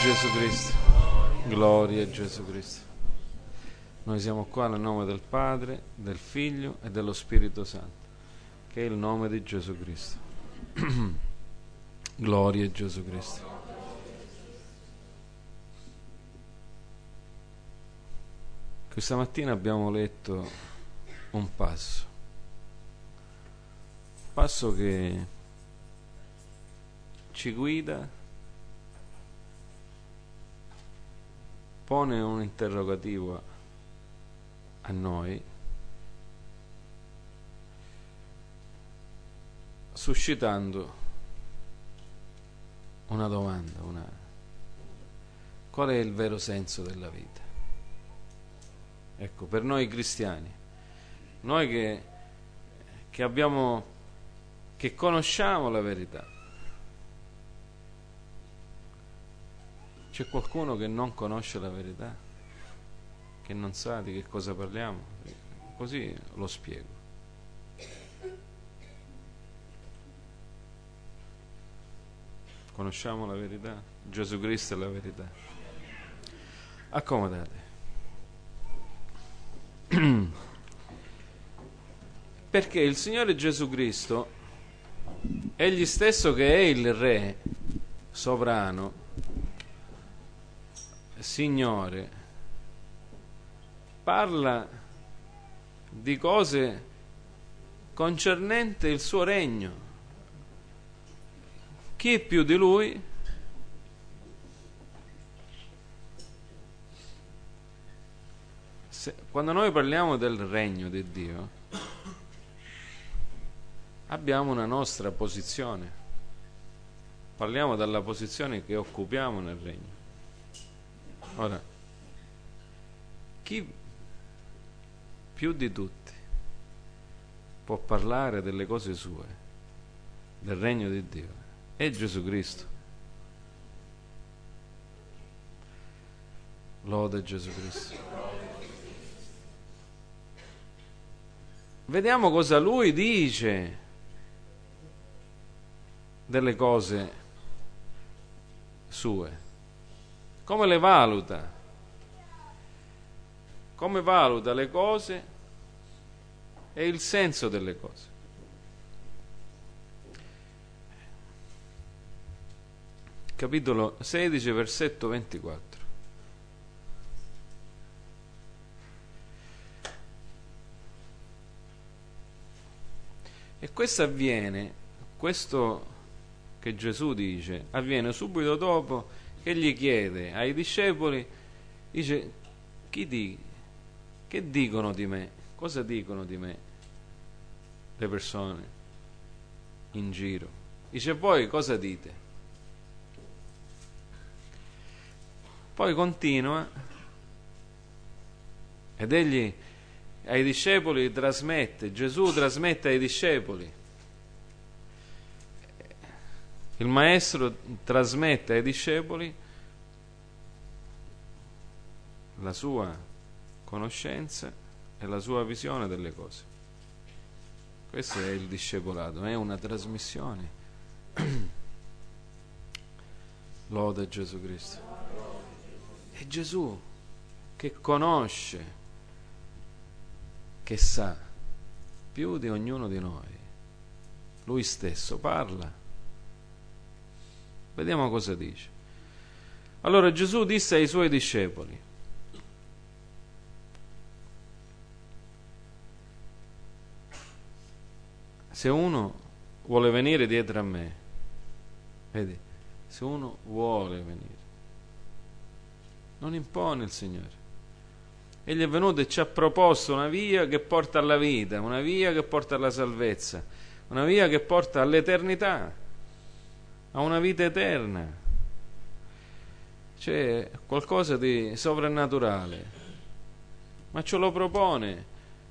Gesù Cristo. Gloria a Gesù Cristo. Noi siamo qua nel nome del Padre, del Figlio e dello Spirito Santo, che è il nome di Gesù Cristo. Gloria a Gesù Cristo. Questa mattina abbiamo letto un passo che ci guida, pone un interrogativo a noi, suscitando una domanda, qual è il vero senso della vita? Ecco, per noi cristiani, noi che conosciamo la verità, c'è qualcuno che non conosce la verità, che non sa di che cosa parliamo? Così lo spiego. Conosciamo la verità? Gesù Cristo è la verità. Accomodate. Perché il Signore Gesù Cristo, egli stesso che è il Re sovrano, Signore, parla di cose concernenti il suo regno. Chi è più di Lui? Quando noi parliamo del regno di Dio, abbiamo una nostra posizione. Parliamo della posizione che occupiamo nel regno. Ora, chi più di tutti può parlare delle cose sue, del regno di Dio? È Gesù Cristo. Lode Gesù Cristo. Vediamo cosa Lui dice delle cose sue. Come le valuta? Come valuta le cose e il senso delle cose. Capitolo 16, versetto 24. E questo avviene, questo che Gesù dice, avviene subito dopo che gli chiede ai discepoli, dice, che dicono di me? Cosa dicono di me le persone in giro? Dice, voi cosa dite? Poi continua, ed egli ai discepoli trasmette, Gesù trasmette ai discepoli, il maestro trasmette ai discepoli la sua conoscenza e la sua visione delle cose. Questo è il discepolato, è una trasmissione. Lode Gesù Cristo. È Gesù che conosce, che sa più di ognuno di noi. Lui stesso parla. Vediamo cosa dice. Allora Gesù disse ai suoi discepoli: se uno vuole venire dietro a me, vedi, se uno vuole venire, non impone il Signore. Egli è venuto e ci ha proposto una via che porta alla vita, una via che porta alla salvezza, una via che porta all'eternità, a una vita eterna. C'è qualcosa di sovrannaturale, ma ce lo propone.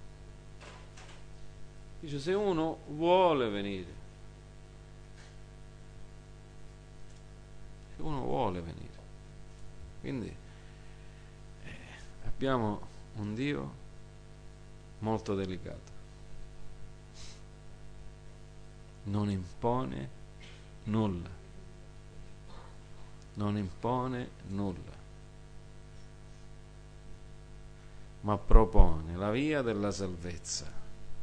Dice, se uno vuole venire, se uno vuole venire. Quindi abbiamo un Dio molto delicato. Non impone nulla. non impone nulla, ma propone la via della salvezza.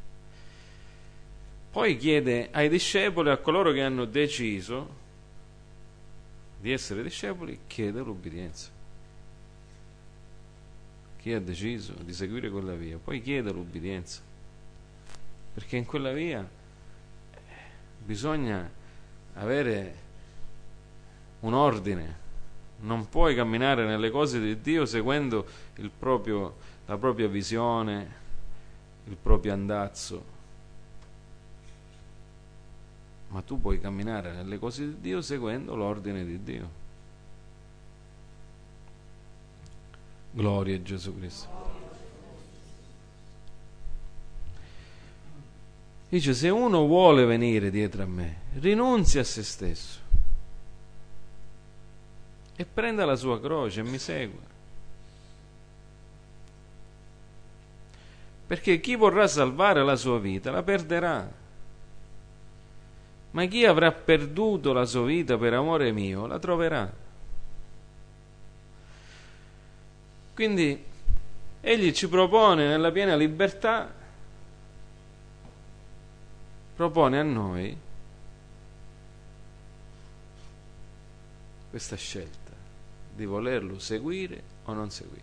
Poi chiede ai discepoli, a coloro che hanno deciso di essere discepoli, chiede l'ubbidienza. Chi ha deciso di seguire quella via, poi chiede l'ubbidienza, perché in quella via bisogna avere un ordine. Non puoi camminare nelle cose di Dio seguendo la propria visione, il proprio andazzo, ma tu puoi camminare nelle cose di Dio seguendo l'ordine di Dio. Gloria a Gesù Cristo. Dice: se uno vuole venire dietro a me, rinunzi a se stesso e prenda la sua croce e mi segua. Perché chi vorrà salvare la sua vita la perderà, ma chi avrà perduto la sua vita per amore mio la troverà. Quindi egli ci propone nella piena libertà, propone a noi questa scelta di volerlo seguire o non seguire.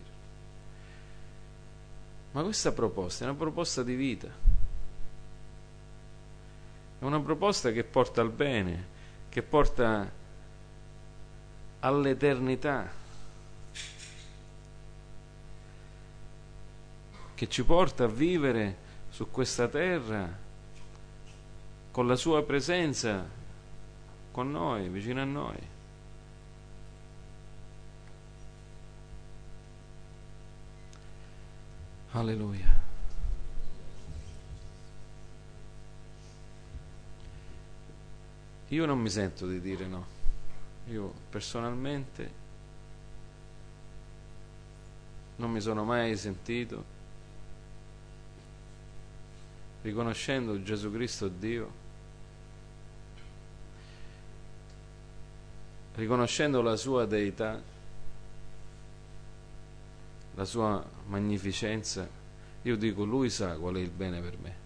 Ma questa proposta è una proposta di vita, è una proposta che porta al bene, che porta all'eternità, che ci porta a vivere su questa terra con la sua presenza con noi, vicino a noi. Alleluia. Io non mi sento di dire no. Io personalmente non mi sono mai sentito, riconoscendo Gesù Cristo Dio, riconoscendo la sua deità, la sua magnificenza, io dico: Lui sa qual è il bene per me,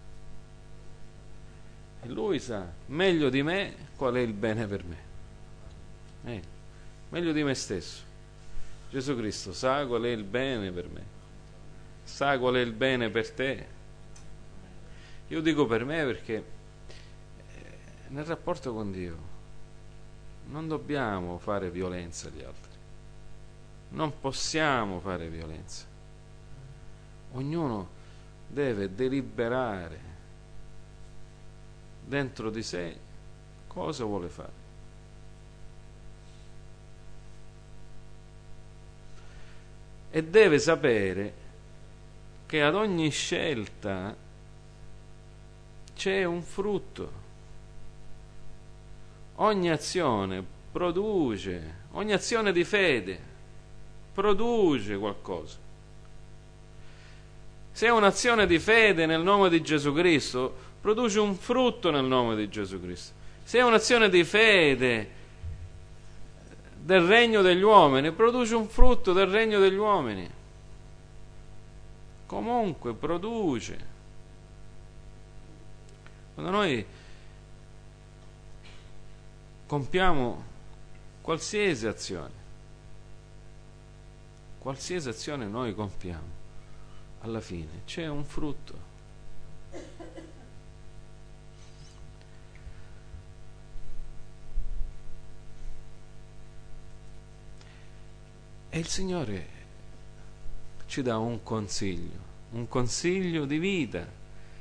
e Lui sa meglio di me qual è il bene per me, meglio di me stesso. Gesù Cristo sa qual è il bene per me, sa qual è il bene per te. Io dico per me perché nel rapporto con Dio non dobbiamo fare violenza agli altri, non possiamo fare violenza. Ognuno deve deliberare dentro di sé cosa vuole fare. E deve sapere che ad ogni scelta c'è un frutto. Ogni azione produce, ogni azione di fede produce qualcosa. Se è un'azione di fede nel nome di Gesù Cristo, produce un frutto nel nome di Gesù Cristo. Se è un'azione di fede del regno degli uomini, produce un frutto del regno degli uomini. Comunque produce. Quando noi compiamo qualsiasi azione noi compiamo, alla fine c'è un frutto. E il Signore ci dà un consiglio di vita,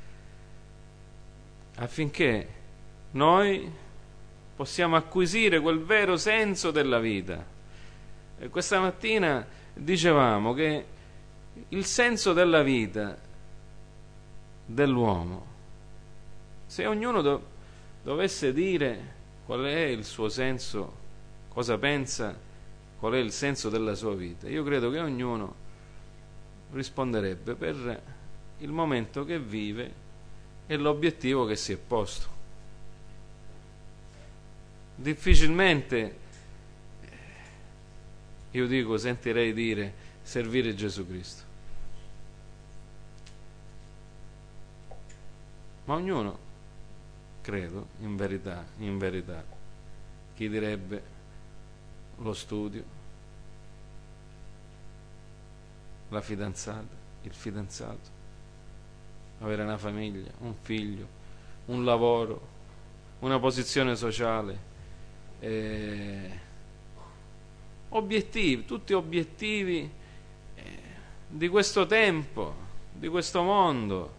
affinché noi possiamo acquisire quel vero senso della vita. E questa mattina dicevamo che il senso della vita dell'uomo, se ognuno dovesse dire qual è il suo senso, cosa pensa, qual è il senso della sua vita, io credo che ognuno risponderebbe per il momento che vive e l'obiettivo che si è posto. Difficilmente io dico, sentirei dire servire Gesù Cristo. Ma ognuno, credo, in verità, chi direbbe lo studio, la fidanzata, il fidanzato, avere una famiglia, un figlio, un lavoro, una posizione sociale, obiettivi, tutti obiettivi di questo tempo, di questo mondo,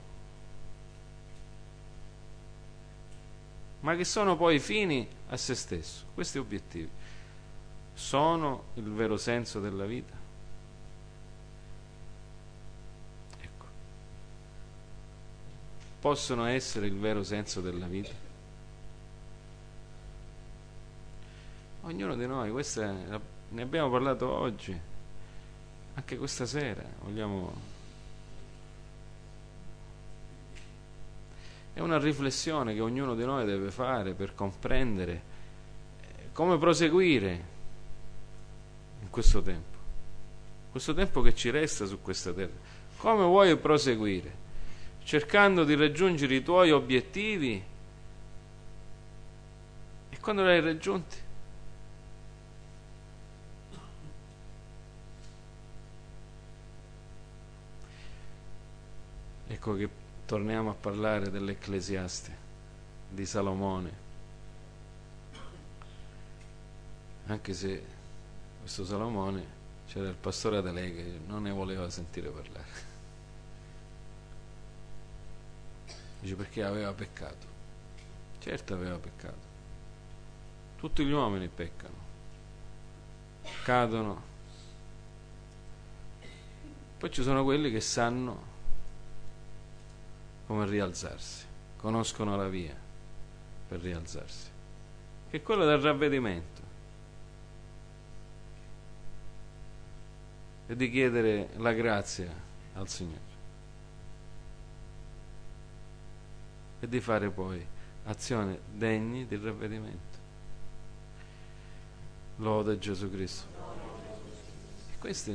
ma che sono poi fini a se stesso. Questi obiettivi sono il vero senso della vita? Ecco, possono essere il vero senso della vita? Ognuno di noi, ne abbiamo parlato oggi, anche questa sera, è una riflessione che ognuno di noi deve fare per comprendere come proseguire in questo tempo che ci resta su questa terra. Come vuoi proseguire? Cercando di raggiungere i tuoi obiettivi, e quando li hai raggiunti, ecco che torniamo a parlare dell'Ecclesiaste di Salomone, anche se questo Salomone, c'era il pastore Adele che non ne voleva sentire parlare, dice perché aveva peccato. Certo aveva peccato, tutti gli uomini peccano, cadono, poi ci sono quelli che sanno come rialzarsi, conoscono la via per rialzarsi, che è quella del ravvedimento e di chiedere la grazia al Signore e di fare poi azioni degne di ravvedimento. Lode Gesù Cristo. E questo è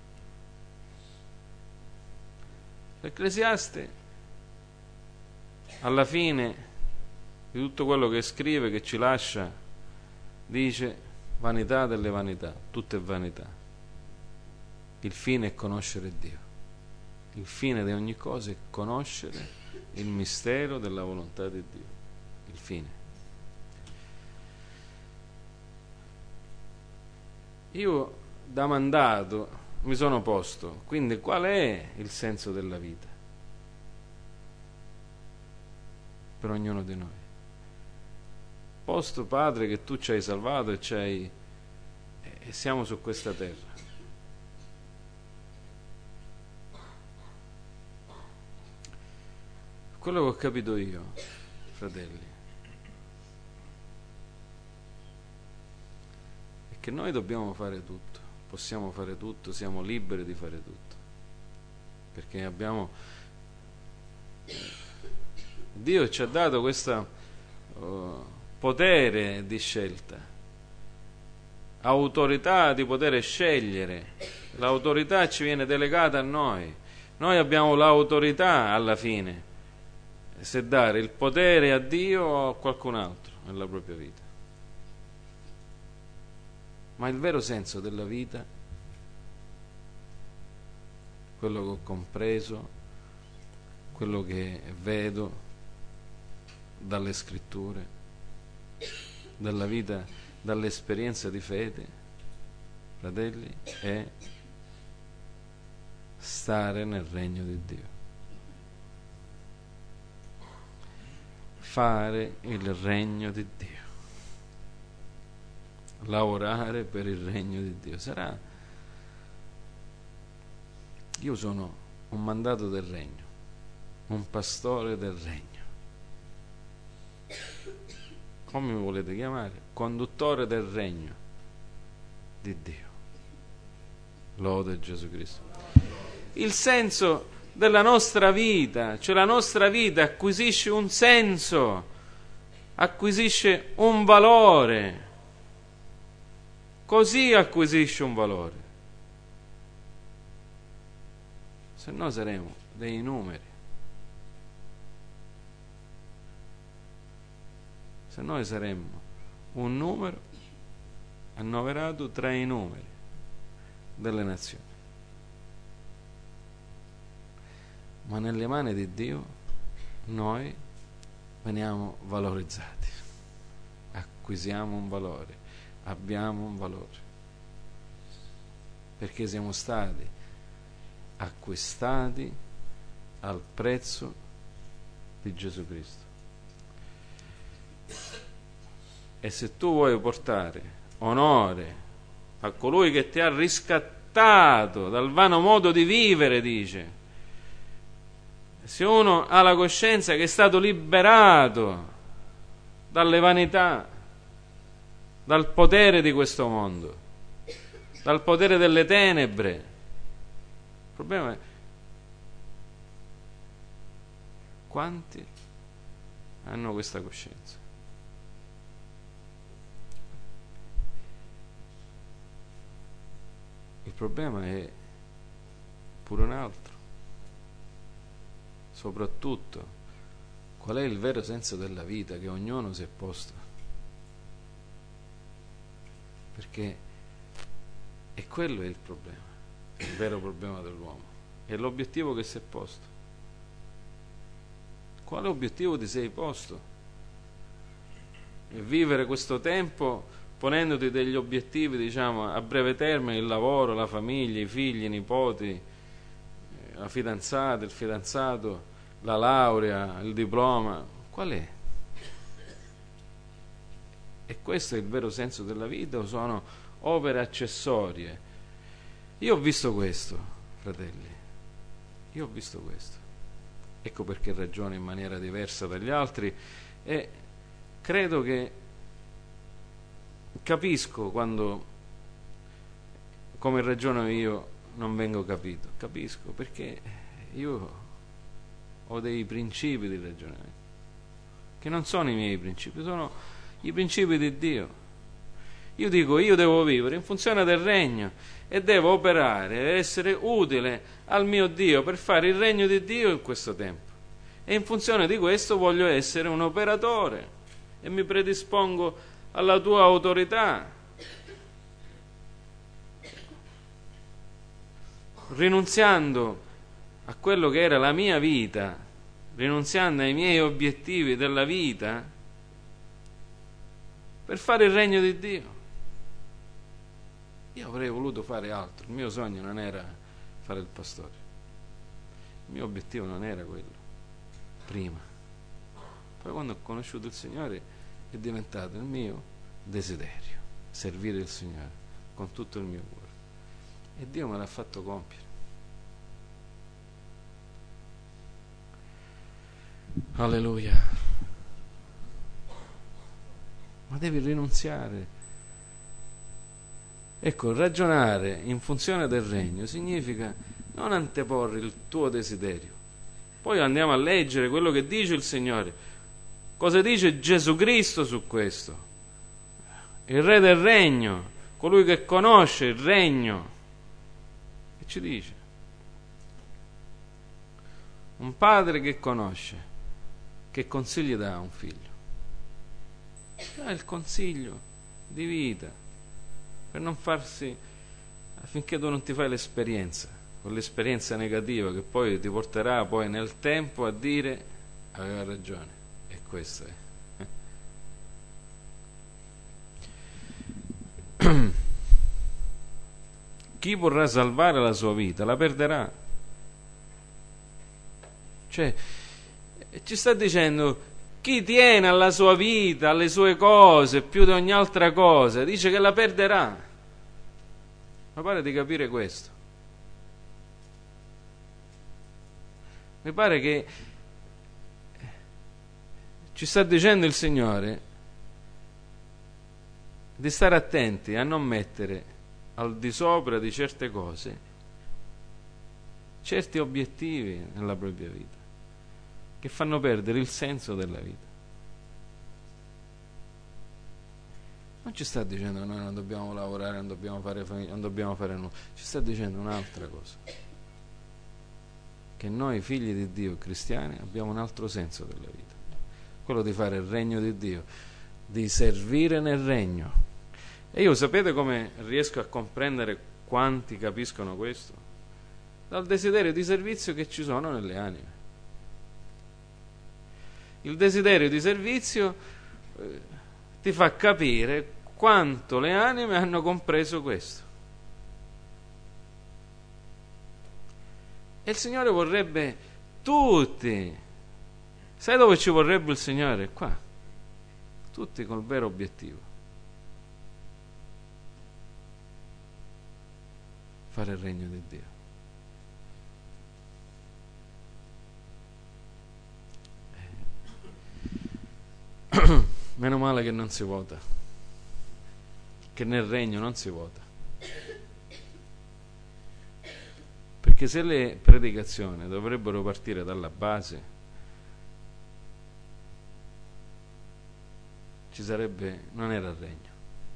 l'Ecclesiaste. Alla fine di tutto quello che scrive, che ci lascia, dice: vanità delle vanità, tutto è vanità. Il fine è conoscere Dio. Il fine di ogni cosa è conoscere il mistero della volontà di Dio. Il fine. Io da mandato mi sono posto, quindi qual è il senso della vita per ognuno di noi? Posto, Padre, che tu ci hai salvato e siamo su questa terra. Quello che ho capito io, fratelli, è che noi dobbiamo fare tutto, possiamo fare tutto, siamo liberi di fare tutto, perché Dio ci ha dato questo potere di scelta, autorità di poter scegliere. L'autorità ci viene delegata a noi. Noi abbiamo l'autorità alla fine, se dare il potere a Dio o a qualcun altro nella propria vita. Ma il vero senso della vita, quello che ho compreso, quello che vedo dalle scritture, dalla vita, dall'esperienza di fede, fratelli, è stare nel regno di Dio, fare il regno di Dio, lavorare per il regno di Dio. Io sono un mandato del regno, un pastore del regno, come mi volete chiamare, conduttore del regno di Dio. Lode Gesù Cristo. Il senso della nostra vita, cioè la nostra vita acquisisce un senso, acquisisce un valore così acquisisce un valore. Se no saremo dei numeri. Se noi saremmo un numero annoverato tra i numeri delle nazioni. Ma nelle mani di Dio noi veniamo valorizzati, acquisiamo un valore, abbiamo un valore, perché siamo stati acquistati al prezzo di Gesù Cristo. E se tu vuoi portare onore a colui che ti ha riscattato dal vano modo di vivere, dice, se uno ha la coscienza che è stato liberato dalle vanità, dal potere di questo mondo, dal potere delle tenebre, il problema è quanti hanno questa coscienza. Il problema è pure un altro. Soprattutto, qual è il vero senso della vita che ognuno si è posto? Perché è quello è il problema, il vero problema dell'uomo, è l'obiettivo che si è posto. Quale obiettivo ti sei posto? E vivere questo tempo ponendoti degli obiettivi, diciamo, a breve termine, il lavoro, la famiglia, i figli, i nipoti, la fidanzata, il fidanzato, la laurea, il diploma. Qual è? E questo è il vero senso della vita o sono opere accessorie? Io ho visto questo, fratelli, io ho visto questo. Ecco perché ragiono in maniera diversa dagli altri e credo che capisco quando, come ragiono io, non vengo capito. Capisco perché io ho dei principi di ragionamento che non sono i miei principi, sono i principi di Dio. Io dico, io devo vivere in funzione del regno e devo operare e essere utile al mio Dio per fare il regno di Dio in questo tempo, e in funzione di questo voglio essere un operatore e mi predispongo alla tua autorità, rinunziando a quello che era la mia vita, rinunziando ai miei obiettivi della vita per fare il regno di Dio. Io avrei voluto fare altro, il mio sogno non era fare il pastore, il mio obiettivo non era quello prima. Poi quando ho conosciuto il Signore è diventato il mio desiderio servire il Signore con tutto il mio cuore, e Dio me l'ha fatto compiere. Alleluia. Ma devi rinunziare. Ecco, ragionare in funzione del regno significa non anteporre il tuo desiderio. Poi andiamo a leggere quello che dice il Signore. Cosa dice Gesù Cristo su questo? Il Re del Regno, colui che conosce il regno. Che ci dice? Un padre che conosce, che consigli dà a un figlio? Dà il consiglio di vita, per non farsi, affinché tu non ti fai l'esperienza, quell'esperienza negativa che poi ti porterà poi nel tempo a dire aveva ragione. E questo è. Chi vorrà salvare la sua vita la perderà. Cioè, ci sta dicendo, chi tiene alla sua vita, alle sue cose più di ogni altra cosa, dice che la perderà. Mi pare di capire questo. Mi pare che ci sta dicendo il Signore di stare attenti a non mettere al di sopra di certe cose certi obiettivi nella propria vita che fanno perdere il senso della vita. Non ci sta dicendo noi non dobbiamo lavorare, non dobbiamo fare famiglia, non dobbiamo fare nulla. Ci sta dicendo un'altra cosa. Che noi figli di Dio cristiani abbiamo un altro senso della vita. Quello di fare il regno di Dio, di servire nel regno. E io sapete come riesco a comprendere quanti capiscono questo? Dal desiderio di servizio che ci sono nelle anime. Il desiderio di servizio ti fa capire quanto le anime hanno compreso questo. E il Signore vorrebbe tutti. Sai dove ci vorrebbe il Signore? Qua. Tutti col vero obiettivo. Fare il regno di Dio. Meno male che non si vota, che nel regno non si vota, perché se le predicazioni dovrebbero partire dalla base, ci sarebbe, non era il regno.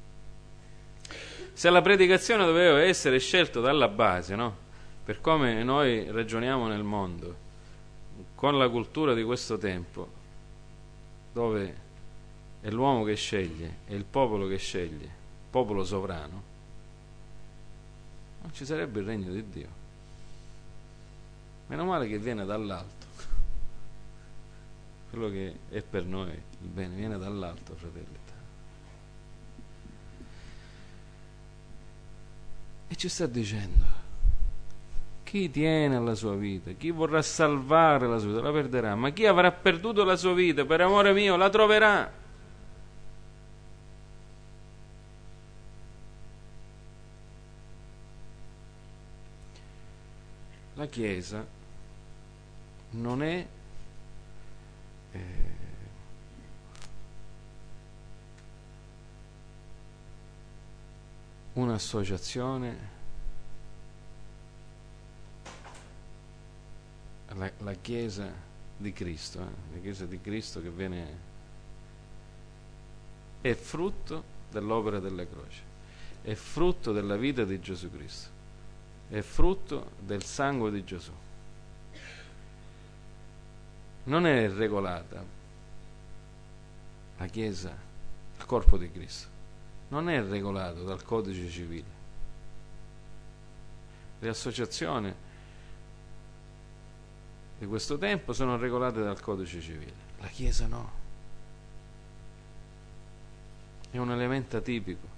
Se la predicazione doveva essere scelta dalla base, no? Per come noi ragioniamo nel mondo, con la cultura di questo tempo, dove è l'uomo che sceglie, è il popolo che sceglie, popolo sovrano, non ci sarebbe il regno di Dio. Meno male che viene dall'alto. Quello che è per noi il bene viene dall'alto, fratelli. E ci sta dicendo: chi tiene alla sua vita, chi vorrà salvare la sua vita, la perderà, ma chi avrà perduto la sua vita per amore mio la troverà. La Chiesa non è un'associazione, la Chiesa di Cristo, la Chiesa di Cristo che è frutto dell'opera della croce, è frutto della vita di Gesù Cristo, è frutto del sangue di Gesù. Non è regolata la Chiesa, il corpo di Cristo, non è regolato dal codice civile. Le associazioni di questo tempo sono regolate dal codice civile, la Chiesa no. È un elemento atipico,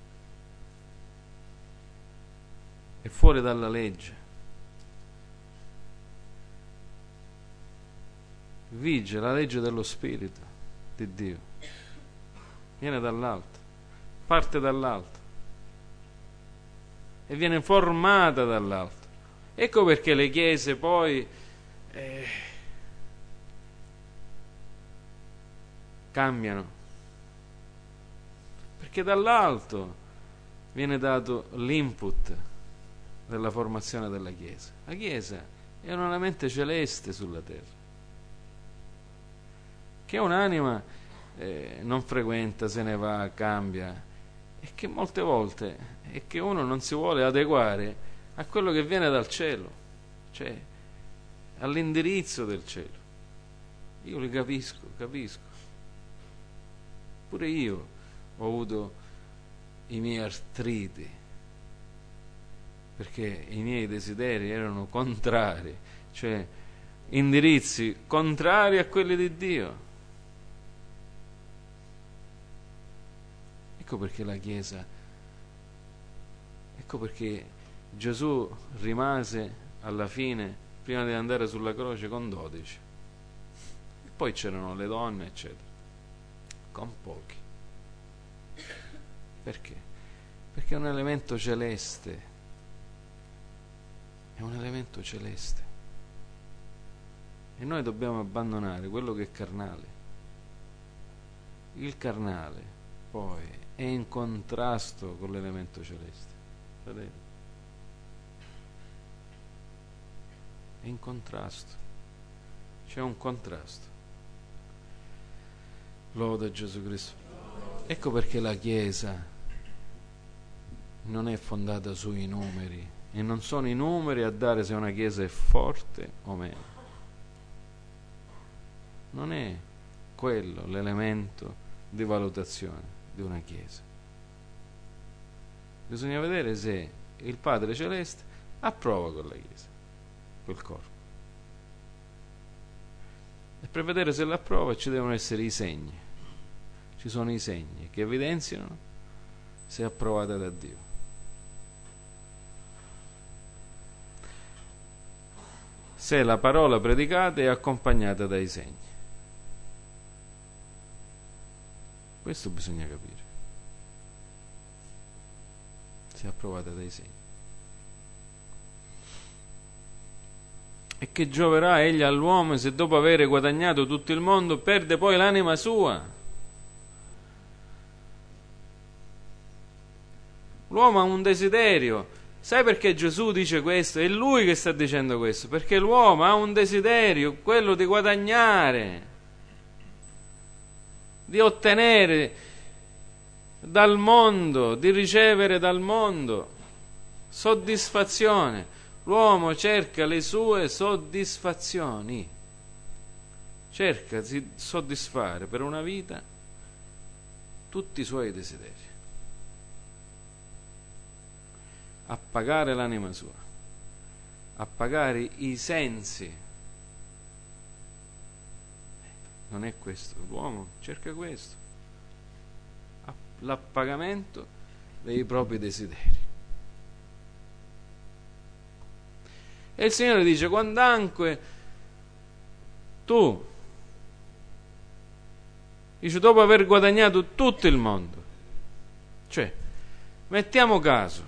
è fuori dalla legge, vige la legge dello Spirito di Dio, viene dall'alto, parte dall'alto e viene formata dall'alto. Ecco perché le chiese poi cambiano, perché dall'alto viene dato l'input della formazione della Chiesa. La Chiesa è un elemento celeste sulla terra, che un'anima non frequenta, se ne va, cambia, e che molte volte è che uno non si vuole adeguare a quello che viene dal cielo, cioè all'indirizzo del cielo. Io li capisco. Pure io ho avuto i miei artriti, perché i miei desideri erano contrari, cioè indirizzi contrari a quelli di Dio. Ecco perché la Chiesa, ecco perché Gesù rimase alla fine, prima di andare sulla croce, con 12. E poi c'erano le donne, eccetera, con pochi. Perché? Perché è un elemento celeste. È un elemento celeste. E noi dobbiamo abbandonare quello che è carnale. Il carnale, poi, è in contrasto con l'elemento celeste. Vedete? È in contrasto. C'è un contrasto. Lode Gesù Cristo. Ecco perché la Chiesa non è fondata sui numeri, e non sono i numeri a dare se una chiesa è forte o meno. Non è quello l'elemento di valutazione di una chiesa. Bisogna vedere se il Padre Celeste approva quella chiesa, quel corpo. E per vedere se l'approva ci devono essere i segni. Ci sono i segni che evidenziano se è approvata da Dio. Se la parola predicata è accompagnata dai segni. Questo bisogna capire. Se è approvata dai segni. E che gioverà egli all'uomo se dopo aver guadagnato tutto il mondo perde poi l'anima sua? L'uomo ha un desiderio. Sai perché Gesù dice questo? È lui che sta dicendo questo, perché l'uomo ha un desiderio, quello di guadagnare, di ottenere dal mondo, di ricevere dal mondo soddisfazione. L'uomo cerca le sue soddisfazioni, cerca di soddisfare per una vita tutti i suoi desideri, appagare l'anima sua, appagare i sensi. Non è questo, l'uomo cerca questo, l'appagamento dei propri desideri. E il Signore dice: quand'anque tu, dice, dopo aver guadagnato tutto il mondo, cioè, mettiamo caso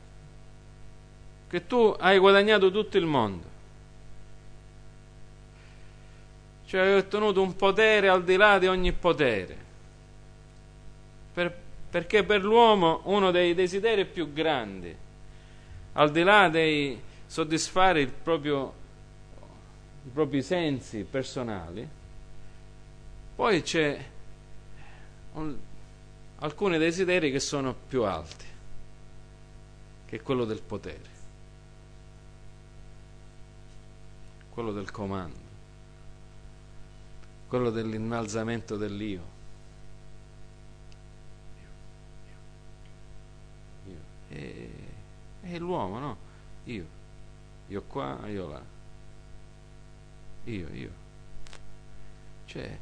che tu hai guadagnato tutto il mondo, cioè hai ottenuto un potere al di là di ogni potere, perché per l'uomo uno dei desideri più grandi, al di là dei soddisfare i propri sensi personali, poi c'è alcuni desideri che sono più alti, che è quello del potere, quello del comando, quello dell'innalzamento dell'io. E l'uomo, no? Io qua, io là. Io. Cioè,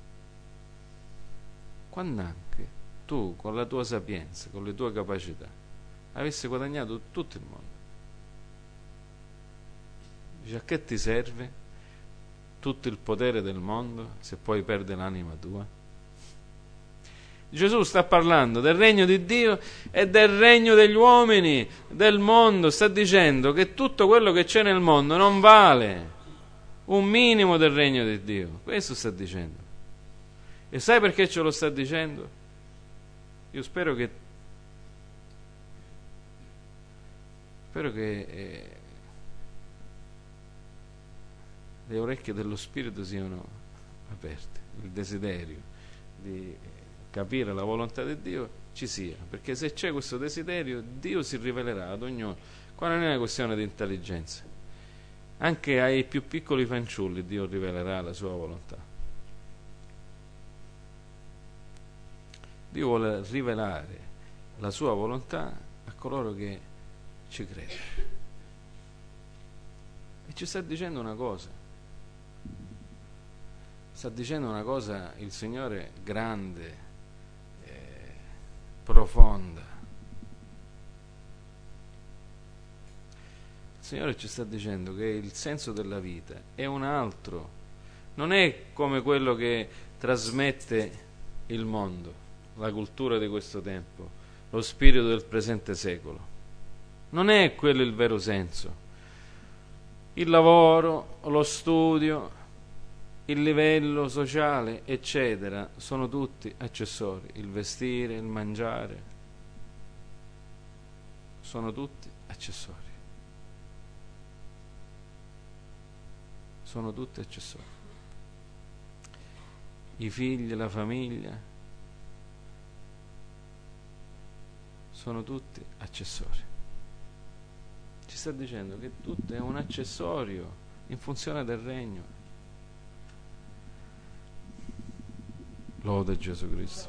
quand'anche tu, con la tua sapienza, con le tue capacità, avessi guadagnato tutto il mondo, dice, a che ti serve tutto il potere del mondo se poi perde l'anima tua? Gesù sta parlando del regno di Dio e del regno degli uomini, del mondo. Sta dicendo che tutto quello che c'è nel mondo non vale un minimo del regno di Dio. Questo sta dicendo. E sai perché ce lo sta dicendo? Io spero che le orecchie dello Spirito siano aperte, il desiderio di capire la volontà di Dio ci sia, perché se c'è questo desiderio Dio si rivelerà ad ognuno. Qua non è una questione di intelligenza, anche ai più piccoli fanciulli Dio rivelerà la sua volontà. Dio vuole rivelare la sua volontà a coloro che ci credono, e ci sta dicendo una cosa, il Signore grande, profonda. Il Signore ci sta dicendo che il senso della vita è un altro, non è come quello che trasmette il mondo, la cultura di questo tempo, lo spirito del presente secolo. Non è quello il vero senso. Il lavoro, lo studio, il livello sociale, eccetera, sono tutti accessori. Il vestire, il mangiare, sono tutti accessori. Sono tutti accessori. I figli, la famiglia, sono tutti accessori. Ci sta dicendo che tutto è un accessorio in funzione del regno. Lode Gesù Cristo.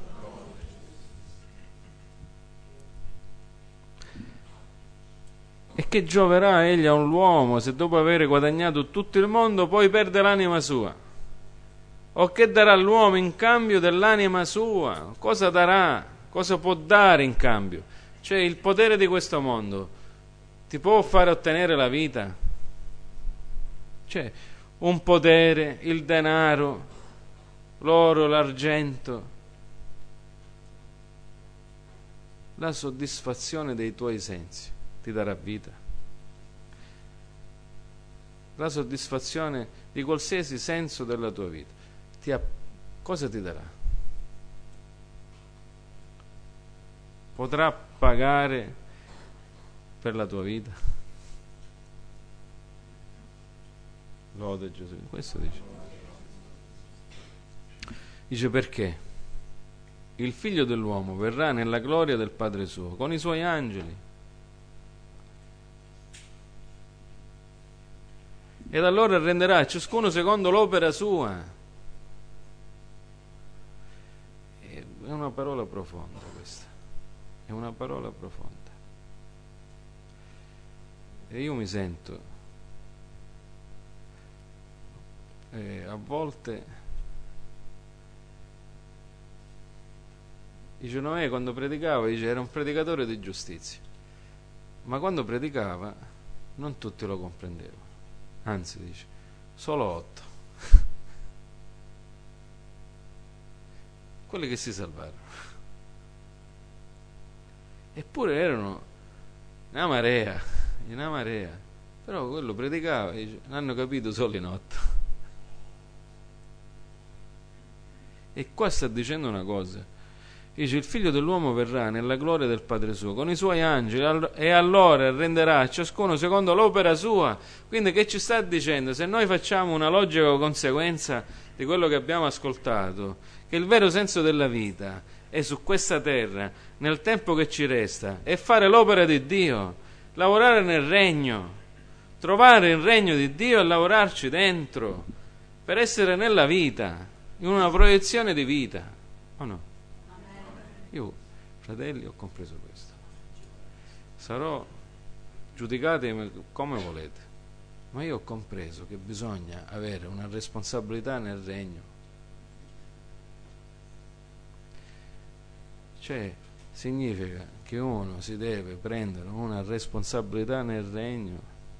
E che gioverà egli a un uomo se dopo aver guadagnato tutto il mondo poi perde l'anima sua? O che darà l'uomo in cambio dell'anima sua? Cosa darà? Cosa può dare in cambio? Cioè, il potere di questo mondo ti può fare ottenere la vita? Cioè, un potere, il denaro, l'oro, l'argento, la soddisfazione dei tuoi sensi ti darà vita? La soddisfazione di qualsiasi senso della tua vita cosa ti darà? Potrà pagare per la tua vita? Lode Gesù. Questo dice perché il figlio dell'uomo verrà nella gloria del Padre suo con i suoi angeli ed allora renderà a ciascuno secondo l'opera sua. È una parola profonda questa, è una parola profonda. E io mi sento a volte, dice Noè quando predicava, dice era un predicatore di giustizia, ma quando predicava non tutti lo comprendevano, anzi dice solo 8 quelli che si salvarono, eppure erano una marea, però quello predicava, dice, l'hanno capito solo in 8. E qua sta dicendo una cosa, dice il figlio dell'uomo verrà nella gloria del Padre suo con i suoi angeli e allora renderà a ciascuno secondo l'opera sua. Quindi che ci sta dicendo? Se noi facciamo una logica conseguenza di quello che abbiamo ascoltato, che il vero senso della vita è su questa terra, nel tempo che ci resta, è fare l'opera di Dio, lavorare nel regno, trovare il regno di Dio e lavorarci dentro, per essere nella vita, in una proiezione di vita, o no? Io, fratelli, ho compreso questo. Sarò giudicatemi come volete, ma io ho compreso che bisogna avere una responsabilità nel regno. Cioè, significa che uno si deve prendere una responsabilità nel regno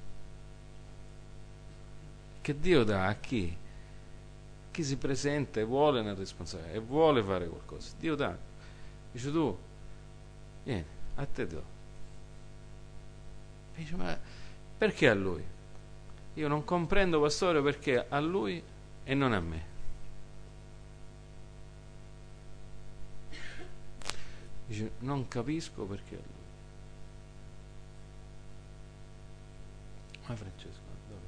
che Dio dà a chi si presenta e vuole una responsabilità e vuole fare qualcosa. Dio dà, dice tu vieni, a te do. E dice ma perché a lui? Io non comprendo, pastore, perché a lui e non a me. Dice non capisco perché a lui. Ma Francesco dove?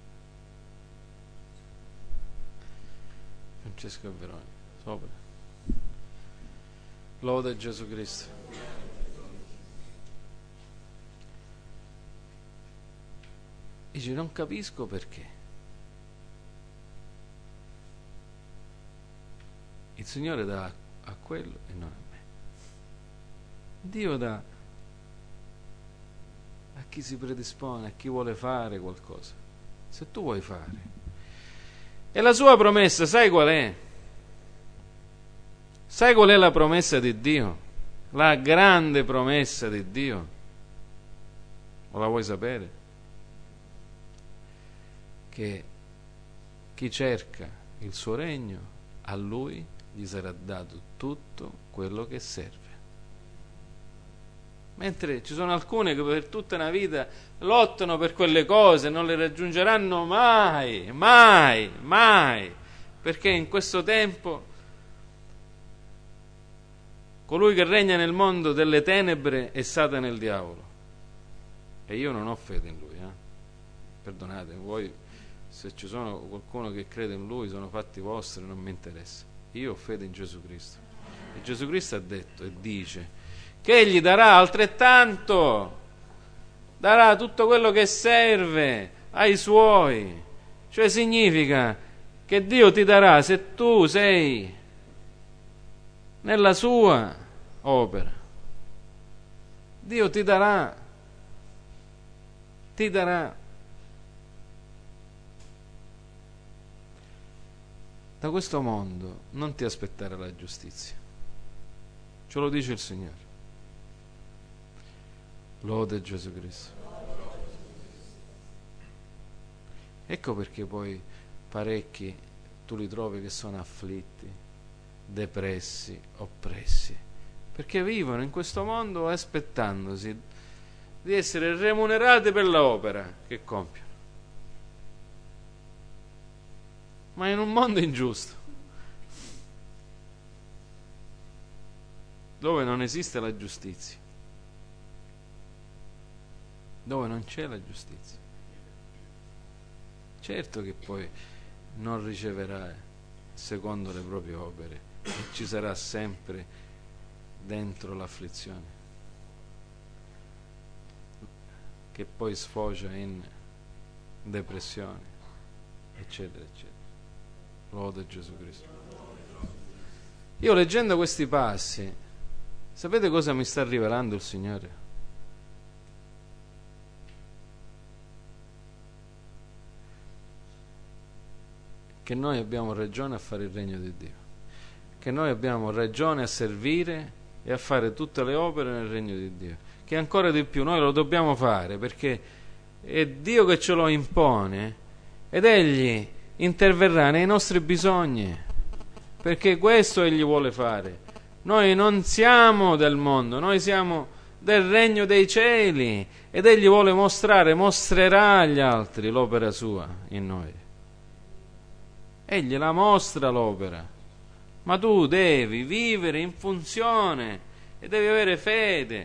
Francesco e Veronica sopra. Lode Gesù Cristo. Dice non capisco perché il Signore dà a quello e non a me. Dio dà a chi si predispone, a chi vuole fare qualcosa. Se tu vuoi fare, e la sua promessa sai qual è? Sai qual è la promessa di Dio? La grande promessa di Dio? O la vuoi sapere? Che chi cerca il suo regno, a lui gli sarà dato tutto quello che serve. Mentre ci sono alcune che per tutta una vita lottano per quelle cose, non le raggiungeranno mai, mai, mai, perché in questo tempo colui che regna nel mondo delle tenebre è Satana il diavolo, e io non ho fede in lui, perdonate, voi se ci sono qualcuno che crede in lui sono fatti vostri, non mi interessa. Io ho fede in Gesù Cristo, e Gesù Cristo ha detto e dice che Egli darà altrettanto, darà tutto quello che serve ai Suoi. Cioè significa che Dio ti darà se tu sei nella Sua opera. Dio ti darà. Da questo mondo non ti aspettare la giustizia. Ce lo dice il Signore. Lode Gesù Cristo. Ecco perché poi parecchi tu li trovi che sono afflitti, depressi, oppressi, perché vivono in questo mondo aspettandosi di essere remunerati per l'opera che compiono. Ma in un mondo ingiusto, dove non esiste la giustizia, dove non c'è la giustizia, certo che poi non riceverai secondo le proprie opere e ci sarà sempre dentro l'afflizione che poi sfocia in depressione, eccetera eccetera. Lode Gesù Cristo. Io leggendo questi passi, sapete cosa mi sta rivelando il Signore? Che noi abbiamo ragione a fare il regno di Dio, che noi abbiamo ragione a servire e a fare tutte le opere nel regno di Dio, che ancora di più noi lo dobbiamo fare perché è Dio che ce lo impone ed Egli interverrà nei nostri bisogni, perché questo Egli vuole fare. Noi non siamo del mondo, noi siamo del regno dei cieli ed Egli vuole mostrerà agli altri l'opera sua in noi. Egli la mostra l'opera, ma tu devi vivere in funzione e devi avere fede.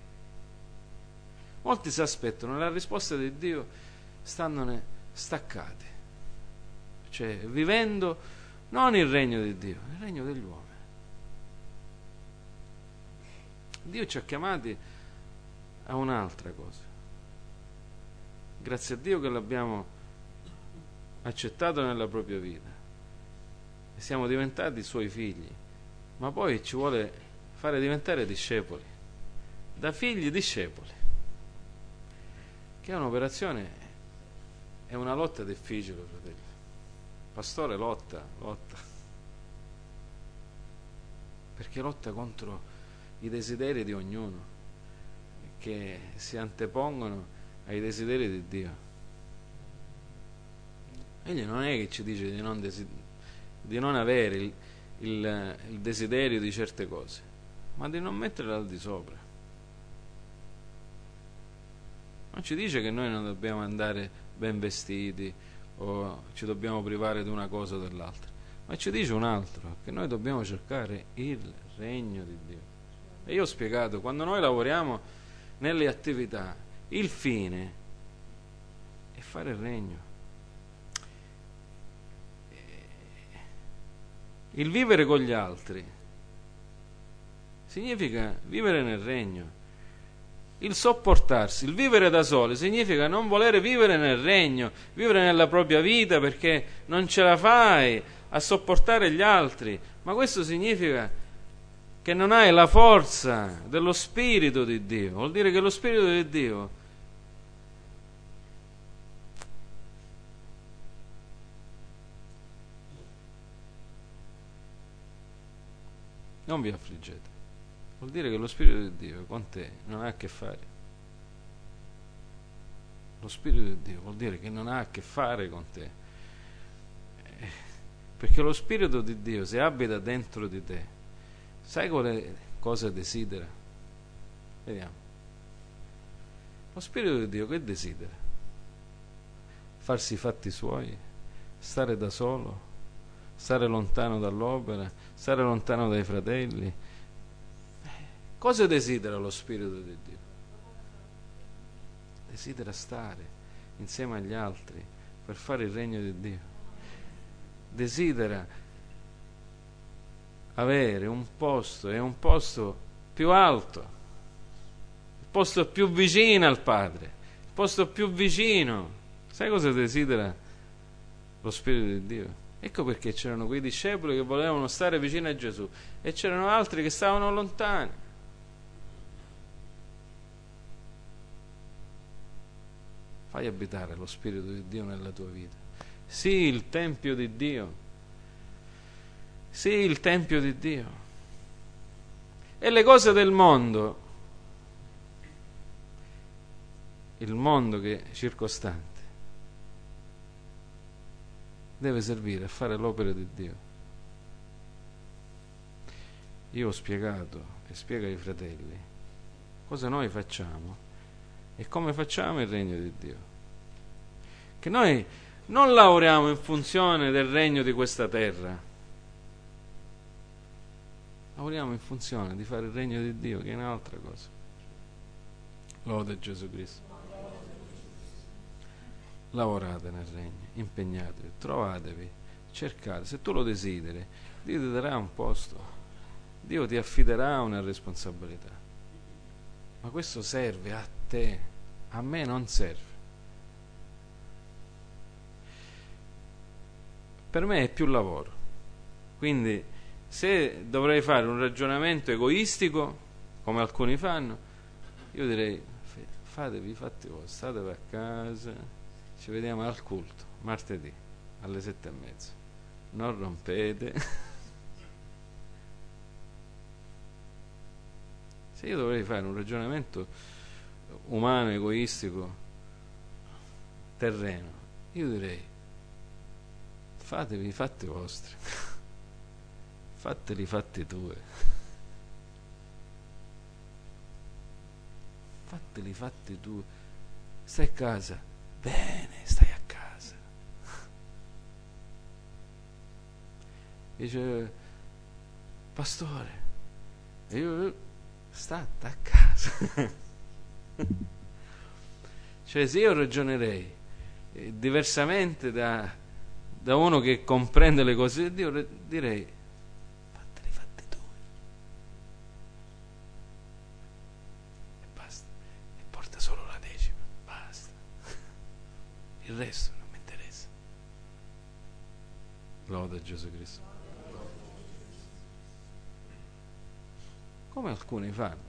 Molti si aspettano la risposta di Dio standone staccati, cioè vivendo non il regno di Dio, il regno degli uomini. Dio ci ha chiamati a un'altra cosa. Grazie a Dio che l'abbiamo accettato nella propria vita e siamo diventati Suoi figli, ma poi ci vuole fare diventare discepoli, da figli discepoli, che è un'operazione, è una lotta difficile, fratelli. Pastore lotta, perché lotta contro i desideri di ognuno che si antepongono ai desideri di Dio. Egli non è che ci dice di non avere il desiderio di certe cose, ma di non metterle al di sopra. Non ci dice che noi non dobbiamo andare ben vestiti o ci dobbiamo privare di una cosa o dell'altra, ma ci dice un altro, che noi dobbiamo cercare il regno di Dio. E io ho spiegato, quando noi lavoriamo nelle attività, il fine è fare il regno. Il vivere con gli altri significa vivere nel regno. Il sopportarsi, il vivere da soli significa non volere vivere nel regno, vivere nella propria vita perché non ce la fai a sopportare gli altri, ma questo significa che non hai la forza dello Spirito di Dio. Vuol dire che lo Spirito di Dio non vi affliggete. Vuol dire che lo Spirito di Dio con te non ha a che fare. Lo Spirito di Dio vuol dire che non ha a che fare con te. Perché lo Spirito di Dio, se abita dentro di te, sai quale cosa desidera? Vediamo. Lo Spirito di Dio che desidera? Farsi i fatti suoi, stare da solo, stare lontano dall'opera, stare lontano dai fratelli. Cosa desidera lo Spirito di Dio? Desidera stare insieme agli altri per fare il regno di Dio. Desidera avere un posto, e un posto più alto posto più vicino al Padre, il posto più vicino. Sai cosa desidera lo Spirito di Dio? Ecco perché c'erano quei discepoli che volevano stare vicino a Gesù e c'erano altri che stavano lontani. Fai abitare lo Spirito di Dio nella tua vita. Sii il Tempio di Dio. Sii il Tempio di Dio. E le cose del mondo, il mondo che è circostante, deve servire a fare l'opera di Dio. Io ho spiegato e spiego ai fratelli cosa noi facciamo e come facciamo il regno di Dio. Che noi non lavoriamo in funzione del regno di questa terra, lavoriamo in funzione di fare il regno di Dio, che è un'altra cosa. Lode Gesù Cristo. Lavorate nel regno, impegnatevi, trovatevi, cercate. Se tu lo desideri, Dio ti darà un posto, Dio ti affiderà una responsabilità. Ma questo serve a te, a me non serve. Per me è più lavoro. Quindi se dovrei fare un ragionamento egoistico, come alcuni fanno, io direi fatevi i fatti vostri, statevi a casa. Ci vediamo al culto, martedì, alle 7:30. Non rompete. Se io dovrei fare un ragionamento umano, egoistico, terreno, io direi fatevi i fatti vostri. Fateli i fatti tuoi. Fateli i fatti tuoi. Stai a casa. Bene, stai a casa. Dice, pastore, io state a casa. Cioè, se io ragionerei diversamente da uno che comprende le cose di Dio, direi fateli i fatti tuoi e basta, e porta solo la decima, basta. Il resto non mi interessa. Lode a Gesù Cristo. Come alcuni fanno.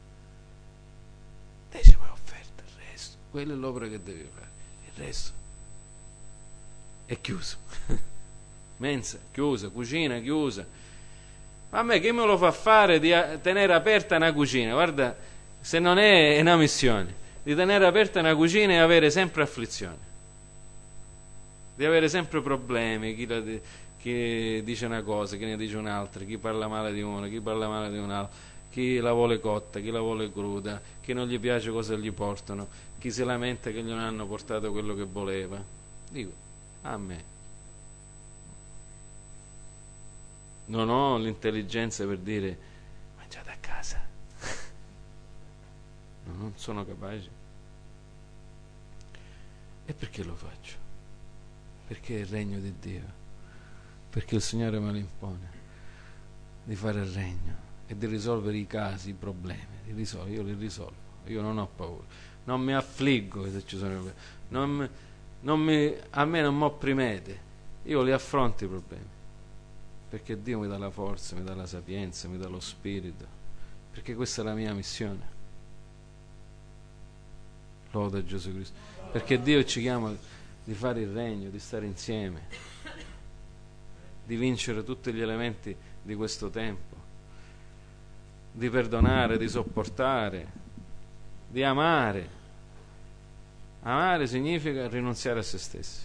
Decima offerta, il resto. Quella è l'opera che devi fare. Il resto è chiuso. Mensa chiusa, cucina chiusa. Ma a me che me lo fa fare di tenere aperta una cucina? Guarda, se non è una missione, di tenere aperta una cucina e avere sempre afflizioni, di avere sempre problemi, chi dice una cosa, chi ne dice un'altra, chi parla male di uno, chi parla male di un altro, chi la vuole cotta, chi la vuole cruda, chi non gli piace cosa gli portano, chi si lamenta che non hanno portato quello che voleva. Dico, a me non ho l'intelligenza per dire mangiate a casa. No, non sono capace. E perché lo faccio? Perché è il regno di Dio, perché il Signore me lo impone di fare il regno e di risolvere i casi, i problemi. Io li risolvo, io non ho paura, non mi affliggo se ci sono problemi, a me non mi opprimete, io li affronto i problemi, perché Dio mi dà la forza, mi dà la sapienza, mi dà lo spirito, perché questa è la mia missione. Lode a Gesù Cristo, perché Dio ci chiama di fare il regno, di stare insieme, di vincere tutti gli elementi di questo tempo, di perdonare, di sopportare, di amare. Amare significa rinunziare a se stessi.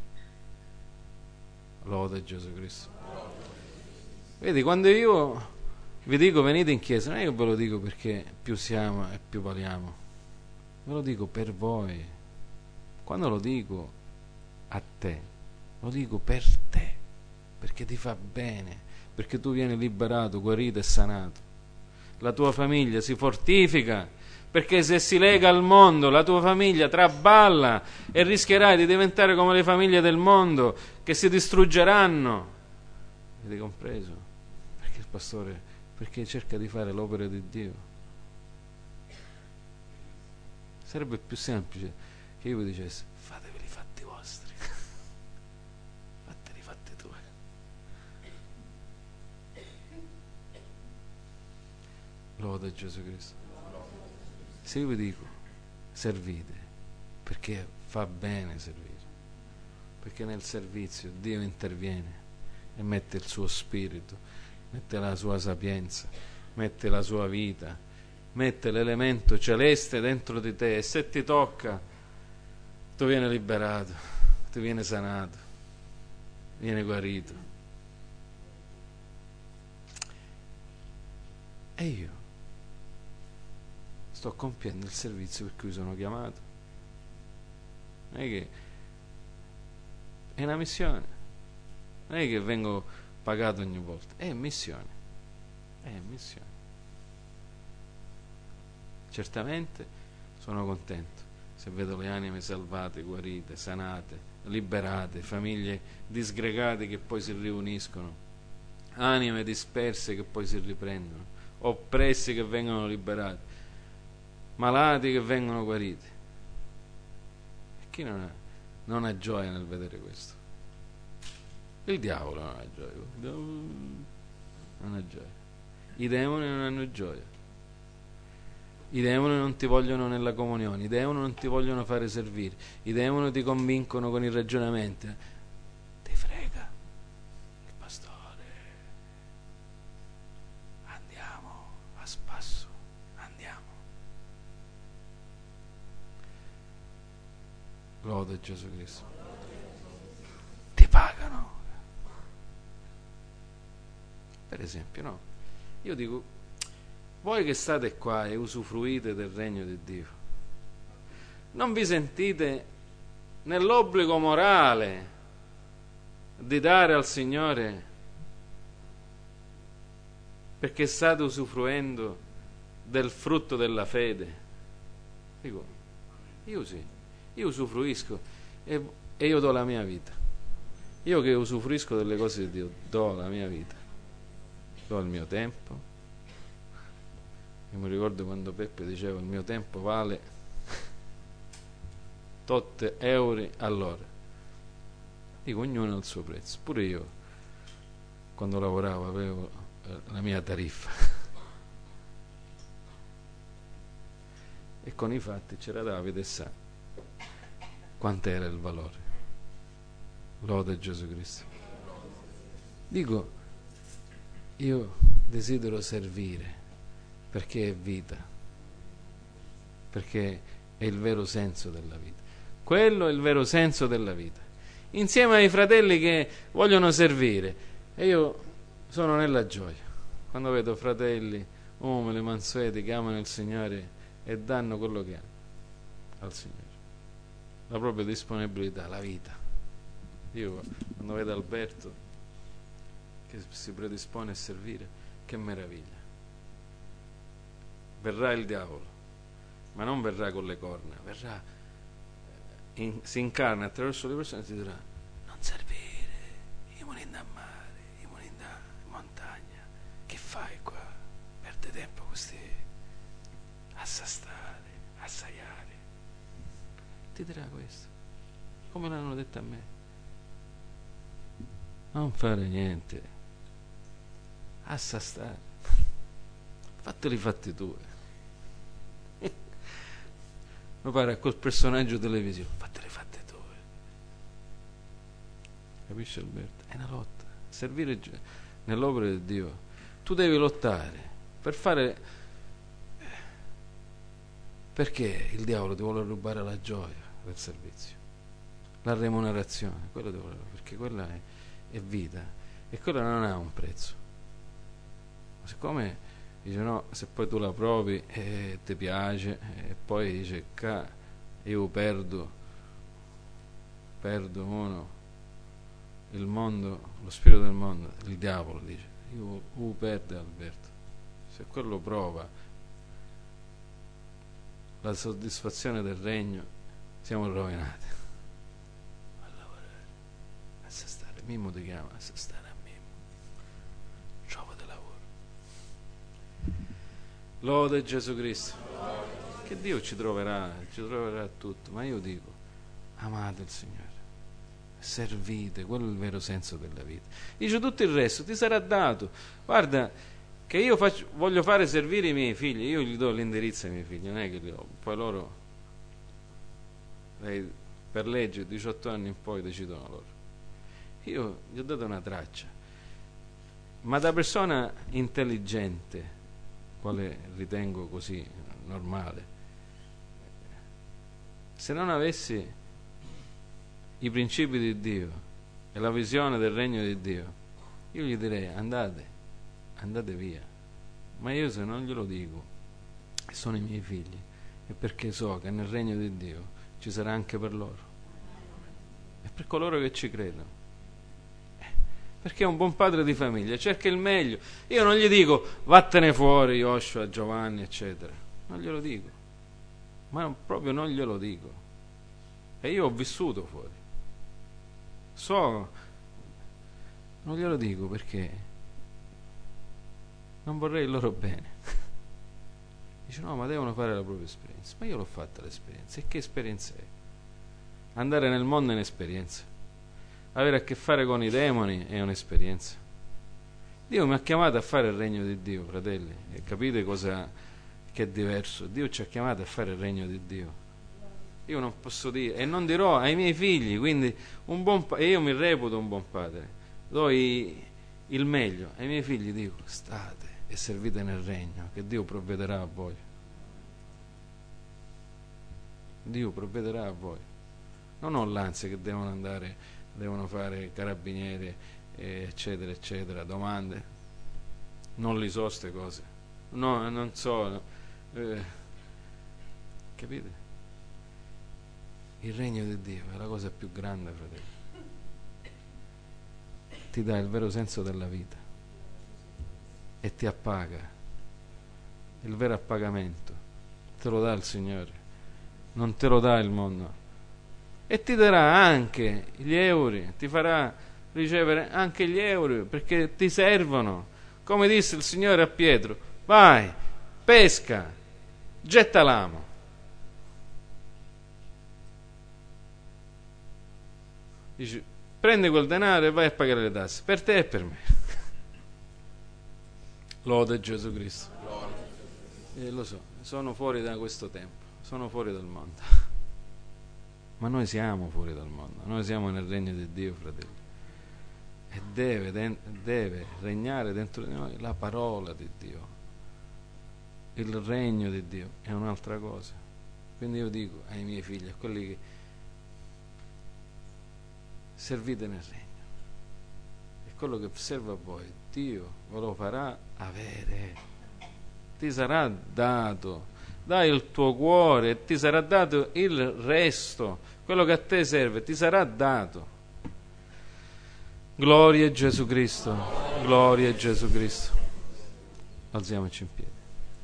Lode Gesù Cristo. Vedi, quando io vi dico venite in chiesa, non è che ve lo dico perché più siamo e più valiamo, ve lo dico per voi. Quando lo dico a te, lo dico per te, perché ti fa bene, perché tu vieni liberato, guarito e sanato. La tua famiglia si fortifica, perché se si lega al mondo la tua famiglia traballa e rischierai di diventare come le famiglie del mondo che si distruggeranno. Avete compreso? Perché il pastore, perché cerca di fare l'opera di Dio. Sarebbe più semplice che io vi dicessi: fatevi i fatti vostri, fateli i fatti tuoi. Loda Gesù Cristo. Se io vi dico servite, perché fa bene servire, perché nel servizio Dio interviene e mette il suo spirito, mette la sua sapienza, mette la sua vita, mette l'elemento celeste dentro di te, e se ti tocca tu vieni liberato, tu vieni sanato, vieni guarito. E io sto compiendo il servizio per cui sono chiamato. Non è che è una missione, non è che vengo pagato ogni volta, è missione, è missione. Certamente sono contento se vedo le anime salvate, guarite, sanate, liberate, famiglie disgregate che poi si riuniscono, anime disperse che poi si riprendono, oppressi che vengono liberati, malati che vengono guariti. E chi non ha gioia nel vedere questo? Il diavolo non ha gioia, non ha gioia. I demoni non hanno gioia. I demoni non ti vogliono nella comunione, i demoni non ti vogliono fare servire, i demoni ti convincono con i ragionamenti. Ti frega il pastore, andiamo a spasso, andiamo. Lode Gesù Cristo. Ti pagano, per esempio, no? Io dico: voi che state qua e usufruite del regno di Dio, non vi sentite nell'obbligo morale di dare al Signore, perché state usufruendo del frutto della fede? Dico, io sì, io usufruisco e io do la mia vita. Io che usufruisco delle cose di Dio, do la mia vita, do il mio tempo. Io mi ricordo quando Peppe diceva: il mio tempo vale tot euro all'ora. Dico, ognuno ha il suo prezzo. Pure io, quando lavoravo, avevo la mia tariffa. E con i fatti c'era Davide e sa quant'era il valore. Lode Gesù Cristo. Dico, io desidero servire perché è vita, perché è il vero senso della vita. Quello è il vero senso della vita. Insieme ai fratelli che vogliono servire, e io sono nella gioia quando vedo fratelli umili, mansueti, che amano il Signore e danno quello che hanno al Signore, la propria disponibilità, la vita. Io quando vedo Alberto che si predispone a servire, che meraviglia. Verrà il diavolo, ma non verrà con le corna, verrà, si incarna attraverso le persone e ti dirà: non servire, io me ne ando a mare, io me ne ando in montagna, che fai qua? Perde tempo così, assastare, assaiare. Ti dirà questo, come l'hanno detto a me: non fare niente, assastare, fateli i fatti tuoi. Mi pare a quel personaggio televisivo: fatele fatte tue. Capisci, Alberto? È una lotta. Servire nell'opera di Dio, tu devi lottare per fare, perché il diavolo ti vuole rubare la gioia del servizio, la remunerazione, quello ti vuole, perché quella è vita e quella non ha un prezzo. Ma siccome dice no, se poi tu la provi e ti piace, e poi dice io perdo uno, il mondo, lo spirito del mondo, il diavolo dice, io perde Alberto. Se quello prova la soddisfazione del regno, siamo rovinati. A lavorare, a stare, Mimmo ti chiama, a stare a Mimmo, trova di lavoro. Lode Gesù Cristo. che Dio ci troverà tutto, ma io dico, amate il Signore, servite, quello è il vero senso della vita. Dice, tutto il resto ti sarà dato. Guarda che io voglio fare servire i miei figli, io gli do l'indirizzo ai miei figli, non è che poi loro per legge 18 anni in poi decidono loro. Io gli ho dato una traccia, ma da persona intelligente, quale ritengo così normale, se non avessi i principi di Dio e la visione del regno di Dio, io gli direi andate via. Ma io se non glielo dico, e sono i miei figli, è perché so che nel regno di Dio ci sarà anche per loro e per coloro che ci credono, perché è un buon padre di famiglia, cerca il meglio. Io non gli dico vattene fuori Joshua, Giovanni eccetera, non glielo dico, ma proprio non glielo dico. E io ho vissuto fuori, non glielo dico perché non vorrei il loro bene. Dice no, ma devono fare la propria esperienza. Ma io l'ho fatta l'esperienza. E che esperienza è? Andare nel mondo è un'esperienza, avere a che fare con i demoni è un'esperienza. Dio mi ha chiamato a fare il regno di Dio, fratelli, e capite cosa che è diverso? Dio ci ha chiamato a fare il regno di Dio. Io non posso dire, e non dirò ai miei figli, quindi e io mi reputo un buon padre, do il meglio ai miei figli, dico state e servite nel regno, che Dio provvederà a voi. Dio provvederà a voi. Non ho l'ansia che devono fare carabinieri eccetera eccetera, domande, non li so ste cose, no, non so, capite? Il regno di Dio è la cosa più grande, fratello, ti dà il vero senso della vita e ti appaga. Il vero appagamento te lo dà il Signore, non te lo dà il mondo, e ti darà anche gli euro, ti farà ricevere anche gli euro perché ti servono. Come disse il Signore a Pietro, vai, pesca, getta l'amo. Dice, prendi quel denaro e vai a pagare le tasse per te e per me. Lode Gesù Cristo. Lo so, sono fuori da questo tempo, sono fuori dal mondo, ma noi siamo fuori dal mondo, noi siamo nel regno di Dio, fratelli, e deve regnare dentro di noi la parola di Dio. Il regno di Dio è un'altra cosa. Quindi io dico ai miei figli, a quelli che servite nel regno, e quello che serve a voi Dio ve lo farà avere, ti sarà dato. Dai il tuo cuore e ti sarà dato il resto, quello che a te serve ti sarà dato. Gloria a Gesù Cristo, gloria a Gesù Cristo. Alziamoci in piedi.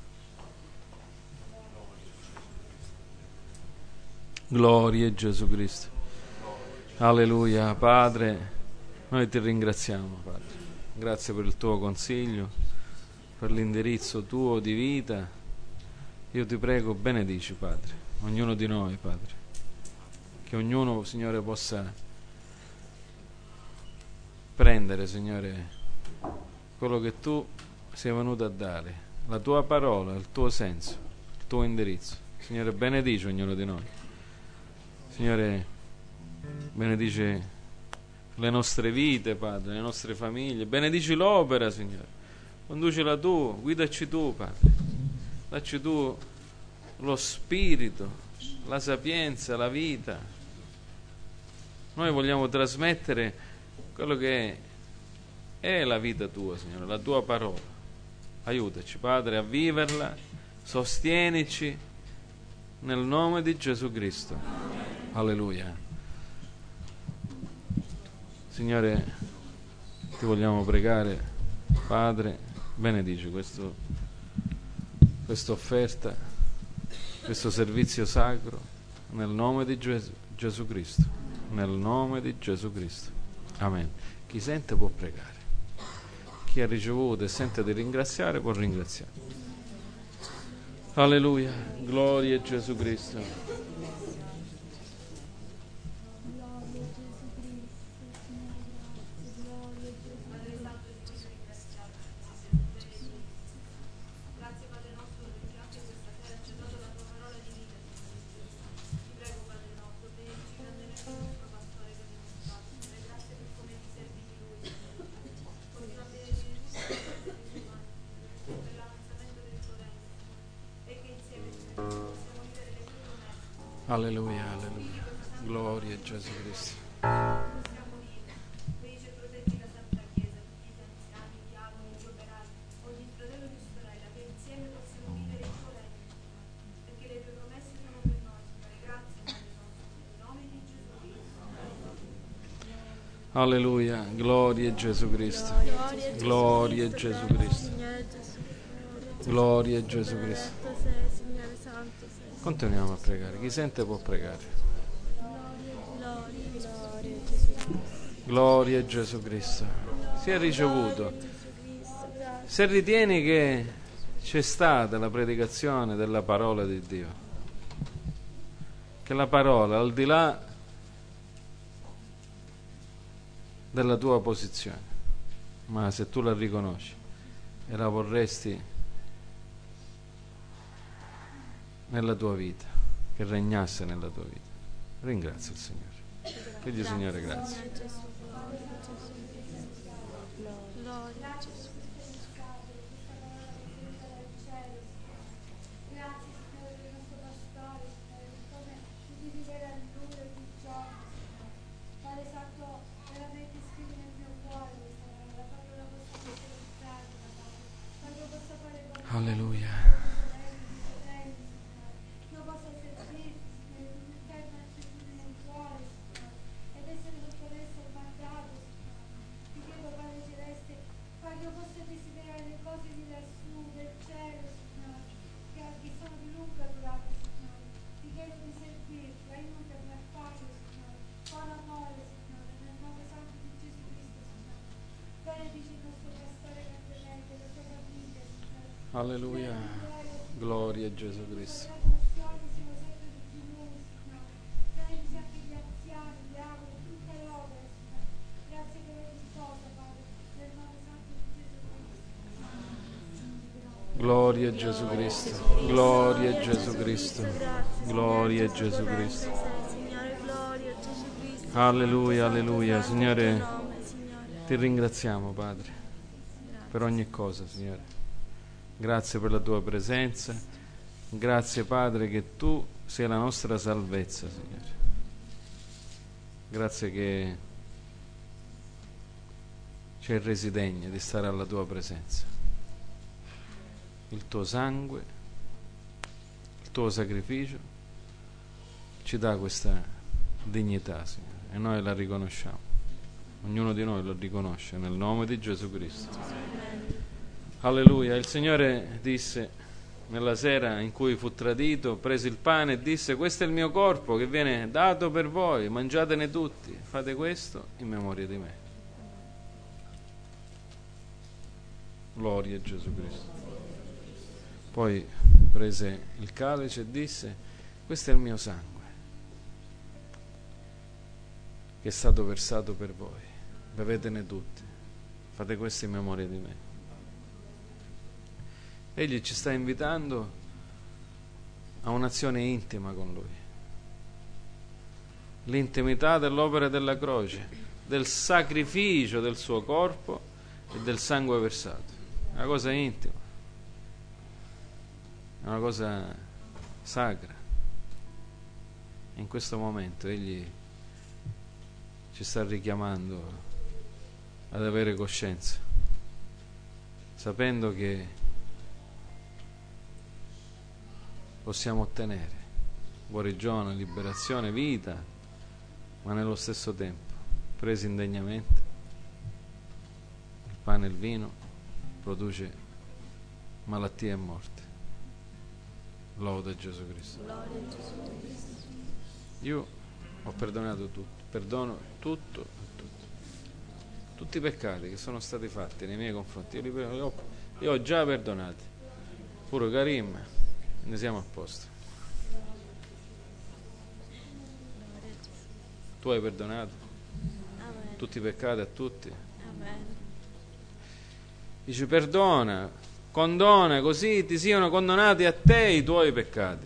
Gloria a Gesù Cristo. Alleluia. Padre, noi ti ringraziamo, Padre. Grazie per il tuo consiglio, per l'indirizzo tuo di vita. Io ti prego, benedici, Padre, ognuno di noi, Padre, che ognuno, Signore, possa prendere, Signore, quello che tu sei venuto a dare, la tua parola, il tuo senso, il tuo indirizzo. Signore, benedici ognuno di noi. Signore, benedice le nostre vite, Padre, le nostre famiglie, benedici l'opera, Signore, conducila tu, guidaci tu, Padre, dacci tu lo spirito, la sapienza, la vita. Noi vogliamo trasmettere quello che è la vita tua, Signore, la tua parola. Aiutaci, Padre, a viverla, sostienici nel nome di Gesù Cristo. Alleluia. Signore, ti vogliamo pregare, Padre, benedici questa offerta, questo servizio sacro, nel nome di Gesù Cristo, nel nome di Gesù Cristo. Amen. Chi sente può pregare, chi ha ricevuto e sente di ringraziare può ringraziare. Alleluia, gloria a Gesù Cristo. Alleluia, alleluia, gloria a Gesù Cristo. Alleluia, gloria a Gesù Cristo. Gloria a Gesù Cristo. Gloria a Gesù Cristo. Continuiamo a pregare. Chi sente può pregare. Gloria a Gesù Cristo. Si è ricevuto. Se ritieni che c'è stata la predicazione della parola di Dio, che la parola, al di là della tua posizione, ma se tu la riconosci e la vorresti nella tua vita, che regnasse nella tua vita, ringrazia il Signore. Digli: Signore, grazie. Alleluia. Alleluia, gloria a Gesù Cristo. Gloria a Gesù Cristo, gloria a Gesù Cristo, gloria a Gesù Cristo. Alleluia, alleluia. Signore, ti ringraziamo, Padre, per ogni cosa, Signore. Grazie per la tua presenza, grazie, Padre, che tu sei la nostra salvezza, Signore. Grazie che ci hai resi degni di stare alla tua presenza. Il tuo sangue, il tuo sacrificio ci dà questa dignità, Signore, e noi la riconosciamo. Ognuno di noi lo riconosce nel nome di Gesù Cristo. Alleluia. Il Signore disse nella sera in cui fu tradito, prese il pane e disse: questo è il mio corpo che viene dato per voi, mangiatene tutti, fate questo in memoria di me. Gloria a Gesù Cristo. Poi prese il calice e disse: questo è il mio sangue che è stato versato per voi, bevetene tutti, fate questo in memoria di me. Egli ci sta invitando a un'azione intima con Lui. L'intimità dell'opera della croce, del sacrificio del suo corpo e del sangue versato. È una cosa intima, è una cosa sacra. In questo momento Egli ci sta richiamando ad avere coscienza, sapendo che possiamo ottenere guarigione, liberazione, vita, ma nello stesso tempo, presi indegnamente, il pane e il vino produce malattia e morte. Loda Gesù Cristo. Io ho perdonato tutto, perdono tutto a tutti. Tutti i peccati che sono stati fatti nei miei confronti, io ho già perdonati. Pure Karim, ne siamo a posto. Tu hai perdonato tutti i peccati a tutti. Dice perdona, condona, così ti siano condonati a te i tuoi peccati.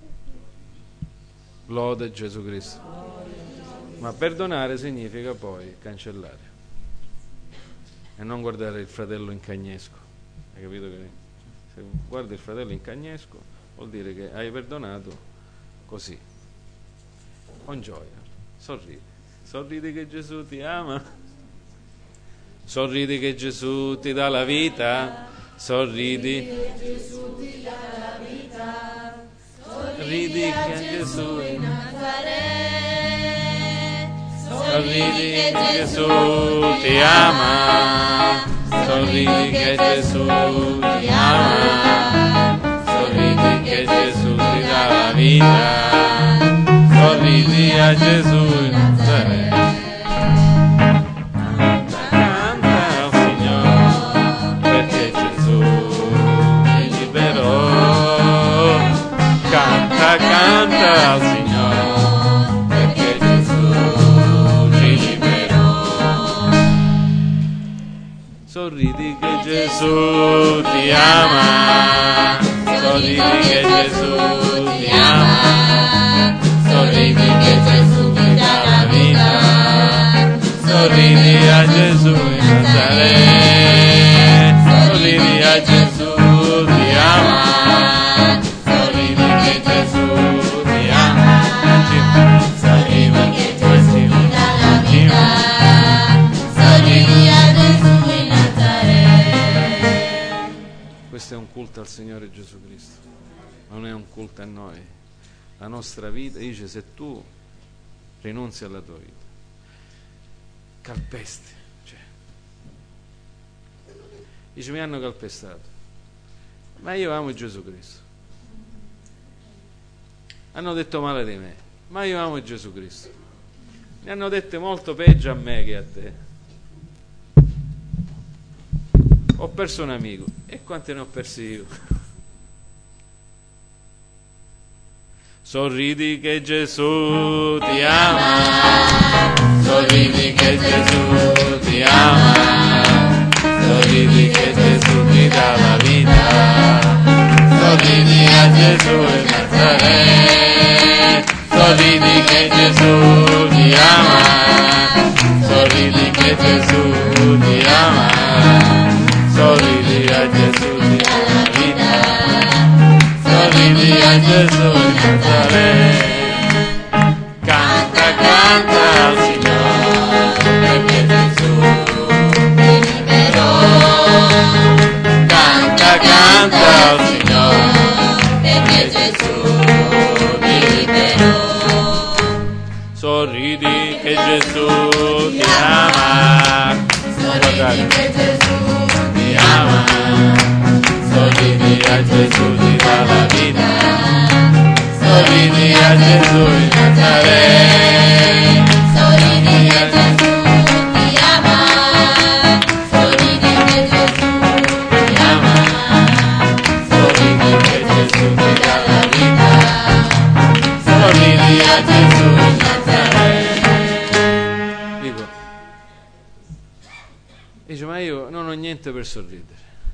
Lode Gesù Cristo. Ma perdonare significa poi cancellare e non guardare il fratello in cagnesco. Hai capito? Che se guardi il fratello in cagnesco vuol dire che hai perdonato così, con gioia. Sorridi che Gesù ti ama, sorridi che Gesù ti dà la vita, sorridi che Gesù ti dà la vita, sorridi che Gesù ti sorridi che Gesù ti ama, sorridi che Gesù ti ama, sorridi che Gesù ti dà la vita, sorridi a Gesù in Nazareth. Canta al Signore perché Gesù ti liberò. Canta al Signore perché Gesù ti liberò. Sorridi che Gesù ti ama, sorridi che Gesù ti ama, sorridi che Gesù ti dà la vita, sorridi a Gesù in Nazareth, sorridi a Gesù ti ama, sorridi che Gesù ti ama, sorridi che Gesù ti dà la vita, sorridi a Gesù in Nazareth. Questo è un culto al Signore Gesù Cristo, non è un culto a noi. La nostra vita, dice, se tu rinunzi alla tua vita, calpesti, cioè, dice mi hanno calpestato, ma io amo Gesù Cristo, hanno detto male di me, ma io amo Gesù Cristo, ne hanno dette molto peggio a me che a te, ho perso un amico, e quanti ne ho persi io? Sorridi che Gesù ti ama, sorridi che Gesù ti ama, sorridi che Gesù ti dà la vita, sorridi a Gesù in Nazareth, sorridi che Gesù ti ama, sorridi che Gesù ti ama, sorridi a Gesù ti dà la vita, sorridi a Gesù in Nazareth. Canta al Signore perché Gesù ti liberò. Canta al Signore perché Gesù ti liberò. Sorridi che Gesù ti ama, sorridi che Gesù ti ama, sorridi a Gesù ti dà la vita, sorridi a Gesù in Nazareth, sorridi a Gesù ti ama, sorridi che Gesù ti ama, sorridi che Gesù ti dà la vita, sorridi a Gesù in Nazareth. Dice ma io non ho niente per sorridere,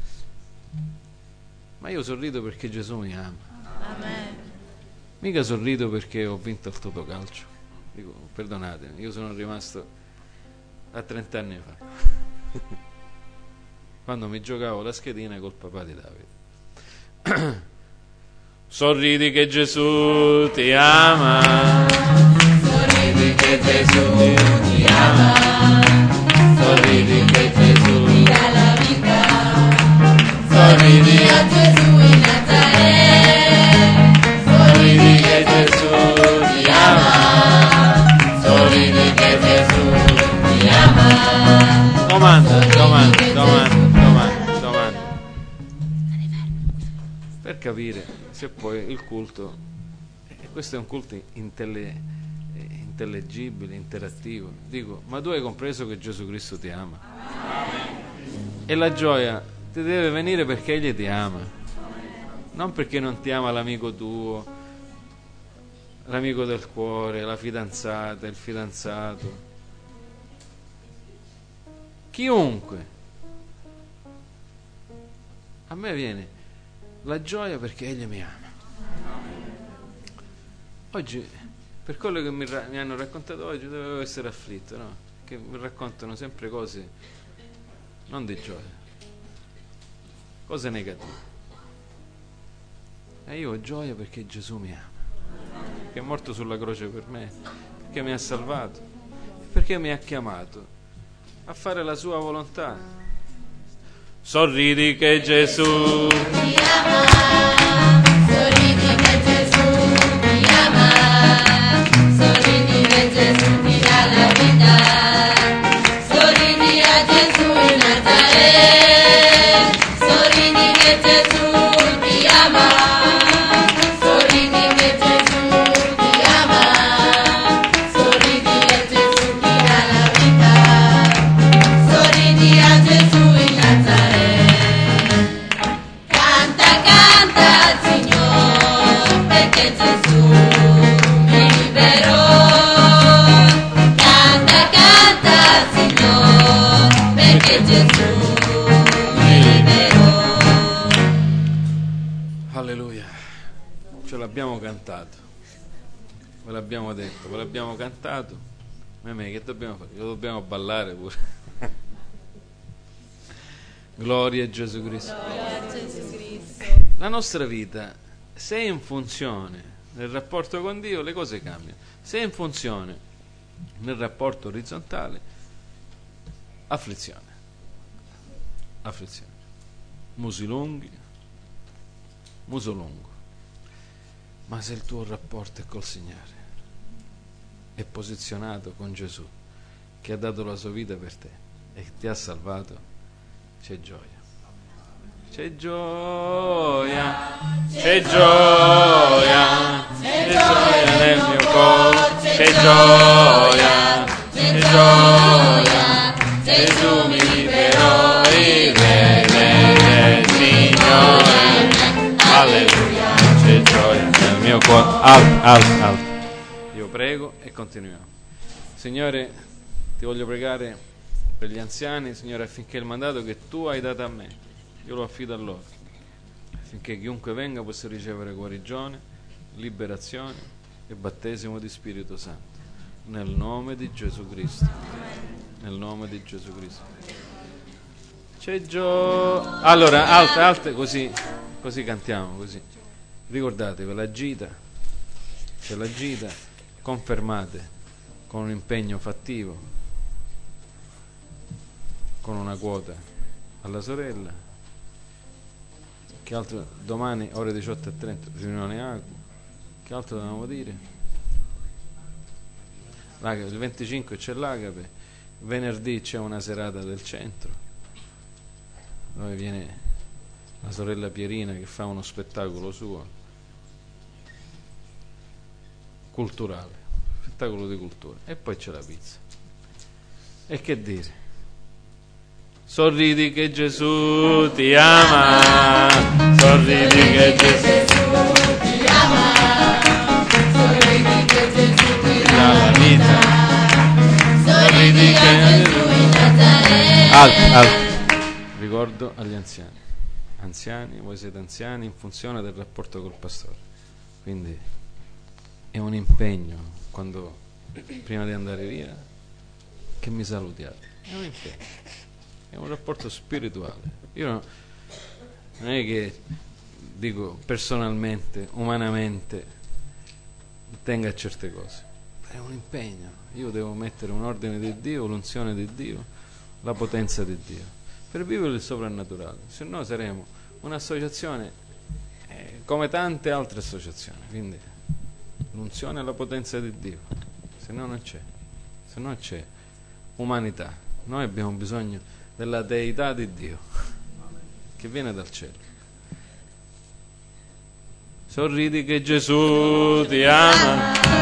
ma io sorrido perché Gesù mi ama. Amen. Mica sorrido perché ho vinto il Totocalcio. Dico, perdonatemi, io sono rimasto a 30 anni fa quando mi giocavo la schedina col papà di Davide. Sorridi che Gesù ti ama, sorridi che Gesù ti ama, sorridi che Gesù ti dà la vita, sorridi a Gesù in Nazareth, sorridi che Gesù ti ama, sorridi che Gesù ti ama. Domanda. Per capire se poi il culto, questo è un culto intellegibile, interattivo. Dico, ma tu hai compreso che Gesù Cristo ti ama? E la gioia ti deve venire perché Egli ti ama. non perché non ti ama l'amico tuo, l'amico del cuore, la fidanzata, il fidanzato, chiunque. A me viene la gioia perché Egli mi ama. Oggi, per quello che mi hanno raccontato oggi, dovevo essere afflitto, no? Che mi raccontano sempre cose non di gioia, cose negative. E io ho gioia perché Gesù mi ama, che è morto sulla croce per me, perché mi ha salvato, perché mi ha chiamato a fare la sua volontà. Sorridi che Gesù ti ama, sorridi che Gesù ti ama, sorridi che Gesù ti dà la vita, sorridi a Gesù in Nazareth, sorridi che Gesù ti ama, sorridi che Gesù ti ama, sorridi che Gesù ti dà la vita, sorridi a Gesù in Nazareth. Canta, canta al Signore, perché Gesù mi liberò. Canta, canta al Signore, perché Gesù mi liberò. Alleluia, ce l'abbiamo cantato, ve l'abbiamo detto, ve l'abbiamo cantato. Me, che dobbiamo fare? Lo dobbiamo ballare pure. Gloria a Gesù Cristo. La nostra vita, se è in funzione nel rapporto con Dio, le cose cambiano. Se è in funzione nel rapporto orizzontale, afflizione, musi lunghi, muso lungo. Ma se il tuo rapporto è col Signore, è posizionato con Gesù, che ha dato la sua vita per te e ti ha salvato, c'è gioia. C'è gioia, c'è gioia, c'è gioia nel mio cuore, c'è gioia, c'è gioia, Gesù mi liberò, il Signore, alleluia, c'è gioia nel mio cuore. Alto. Io prego e continuiamo. Signore, ti voglio pregare per gli anziani, Signore, affinché il mandato che tu hai dato a me, io lo affido a loro, affinché chiunque venga possa ricevere guarigione, liberazione e battesimo di Spirito Santo, nel nome di Gesù Cristo. Nel nome di Gesù Cristo. C'è gioia. Allora, alte, così cantiamo, così. Ricordatevi, la gita, c'è la gita, confermate con un impegno fattivo, con una quota alla sorella. Che altro? Domani ore 18:30 riunione Acu. Che altro dobbiamo dire? Il 25 c'è l'Agape, venerdì c'è una serata del centro dove viene la sorella Pierina che fa uno spettacolo suo culturale, spettacolo di cultura, e poi c'è la pizza. E che dire? Sorridi che Gesù ti ama, sorridi che Gesù ti ama, sorridi che Gesù ti dà la vita, sorridi a Gesù in Nazareth. Alto. Ricordo agli anziani, voi siete anziani in funzione del rapporto col pastore, quindi è un impegno, quando prima di andare via, che mi salutiate, è un impegno. È un rapporto spirituale. Io non è che dico personalmente, umanamente, tenga a certe cose. È un impegno. Io devo mettere un ordine di Dio, l'unzione di Dio, la potenza di Dio, per vivere il soprannaturale. Se no saremo un'associazione come tante altre associazioni. Quindi l'unzione e la potenza di Dio. Se no non c'è. Se no c'è umanità. Noi abbiamo bisogno della deità di Dio che viene dal cielo. Sorridi che Gesù ti ama.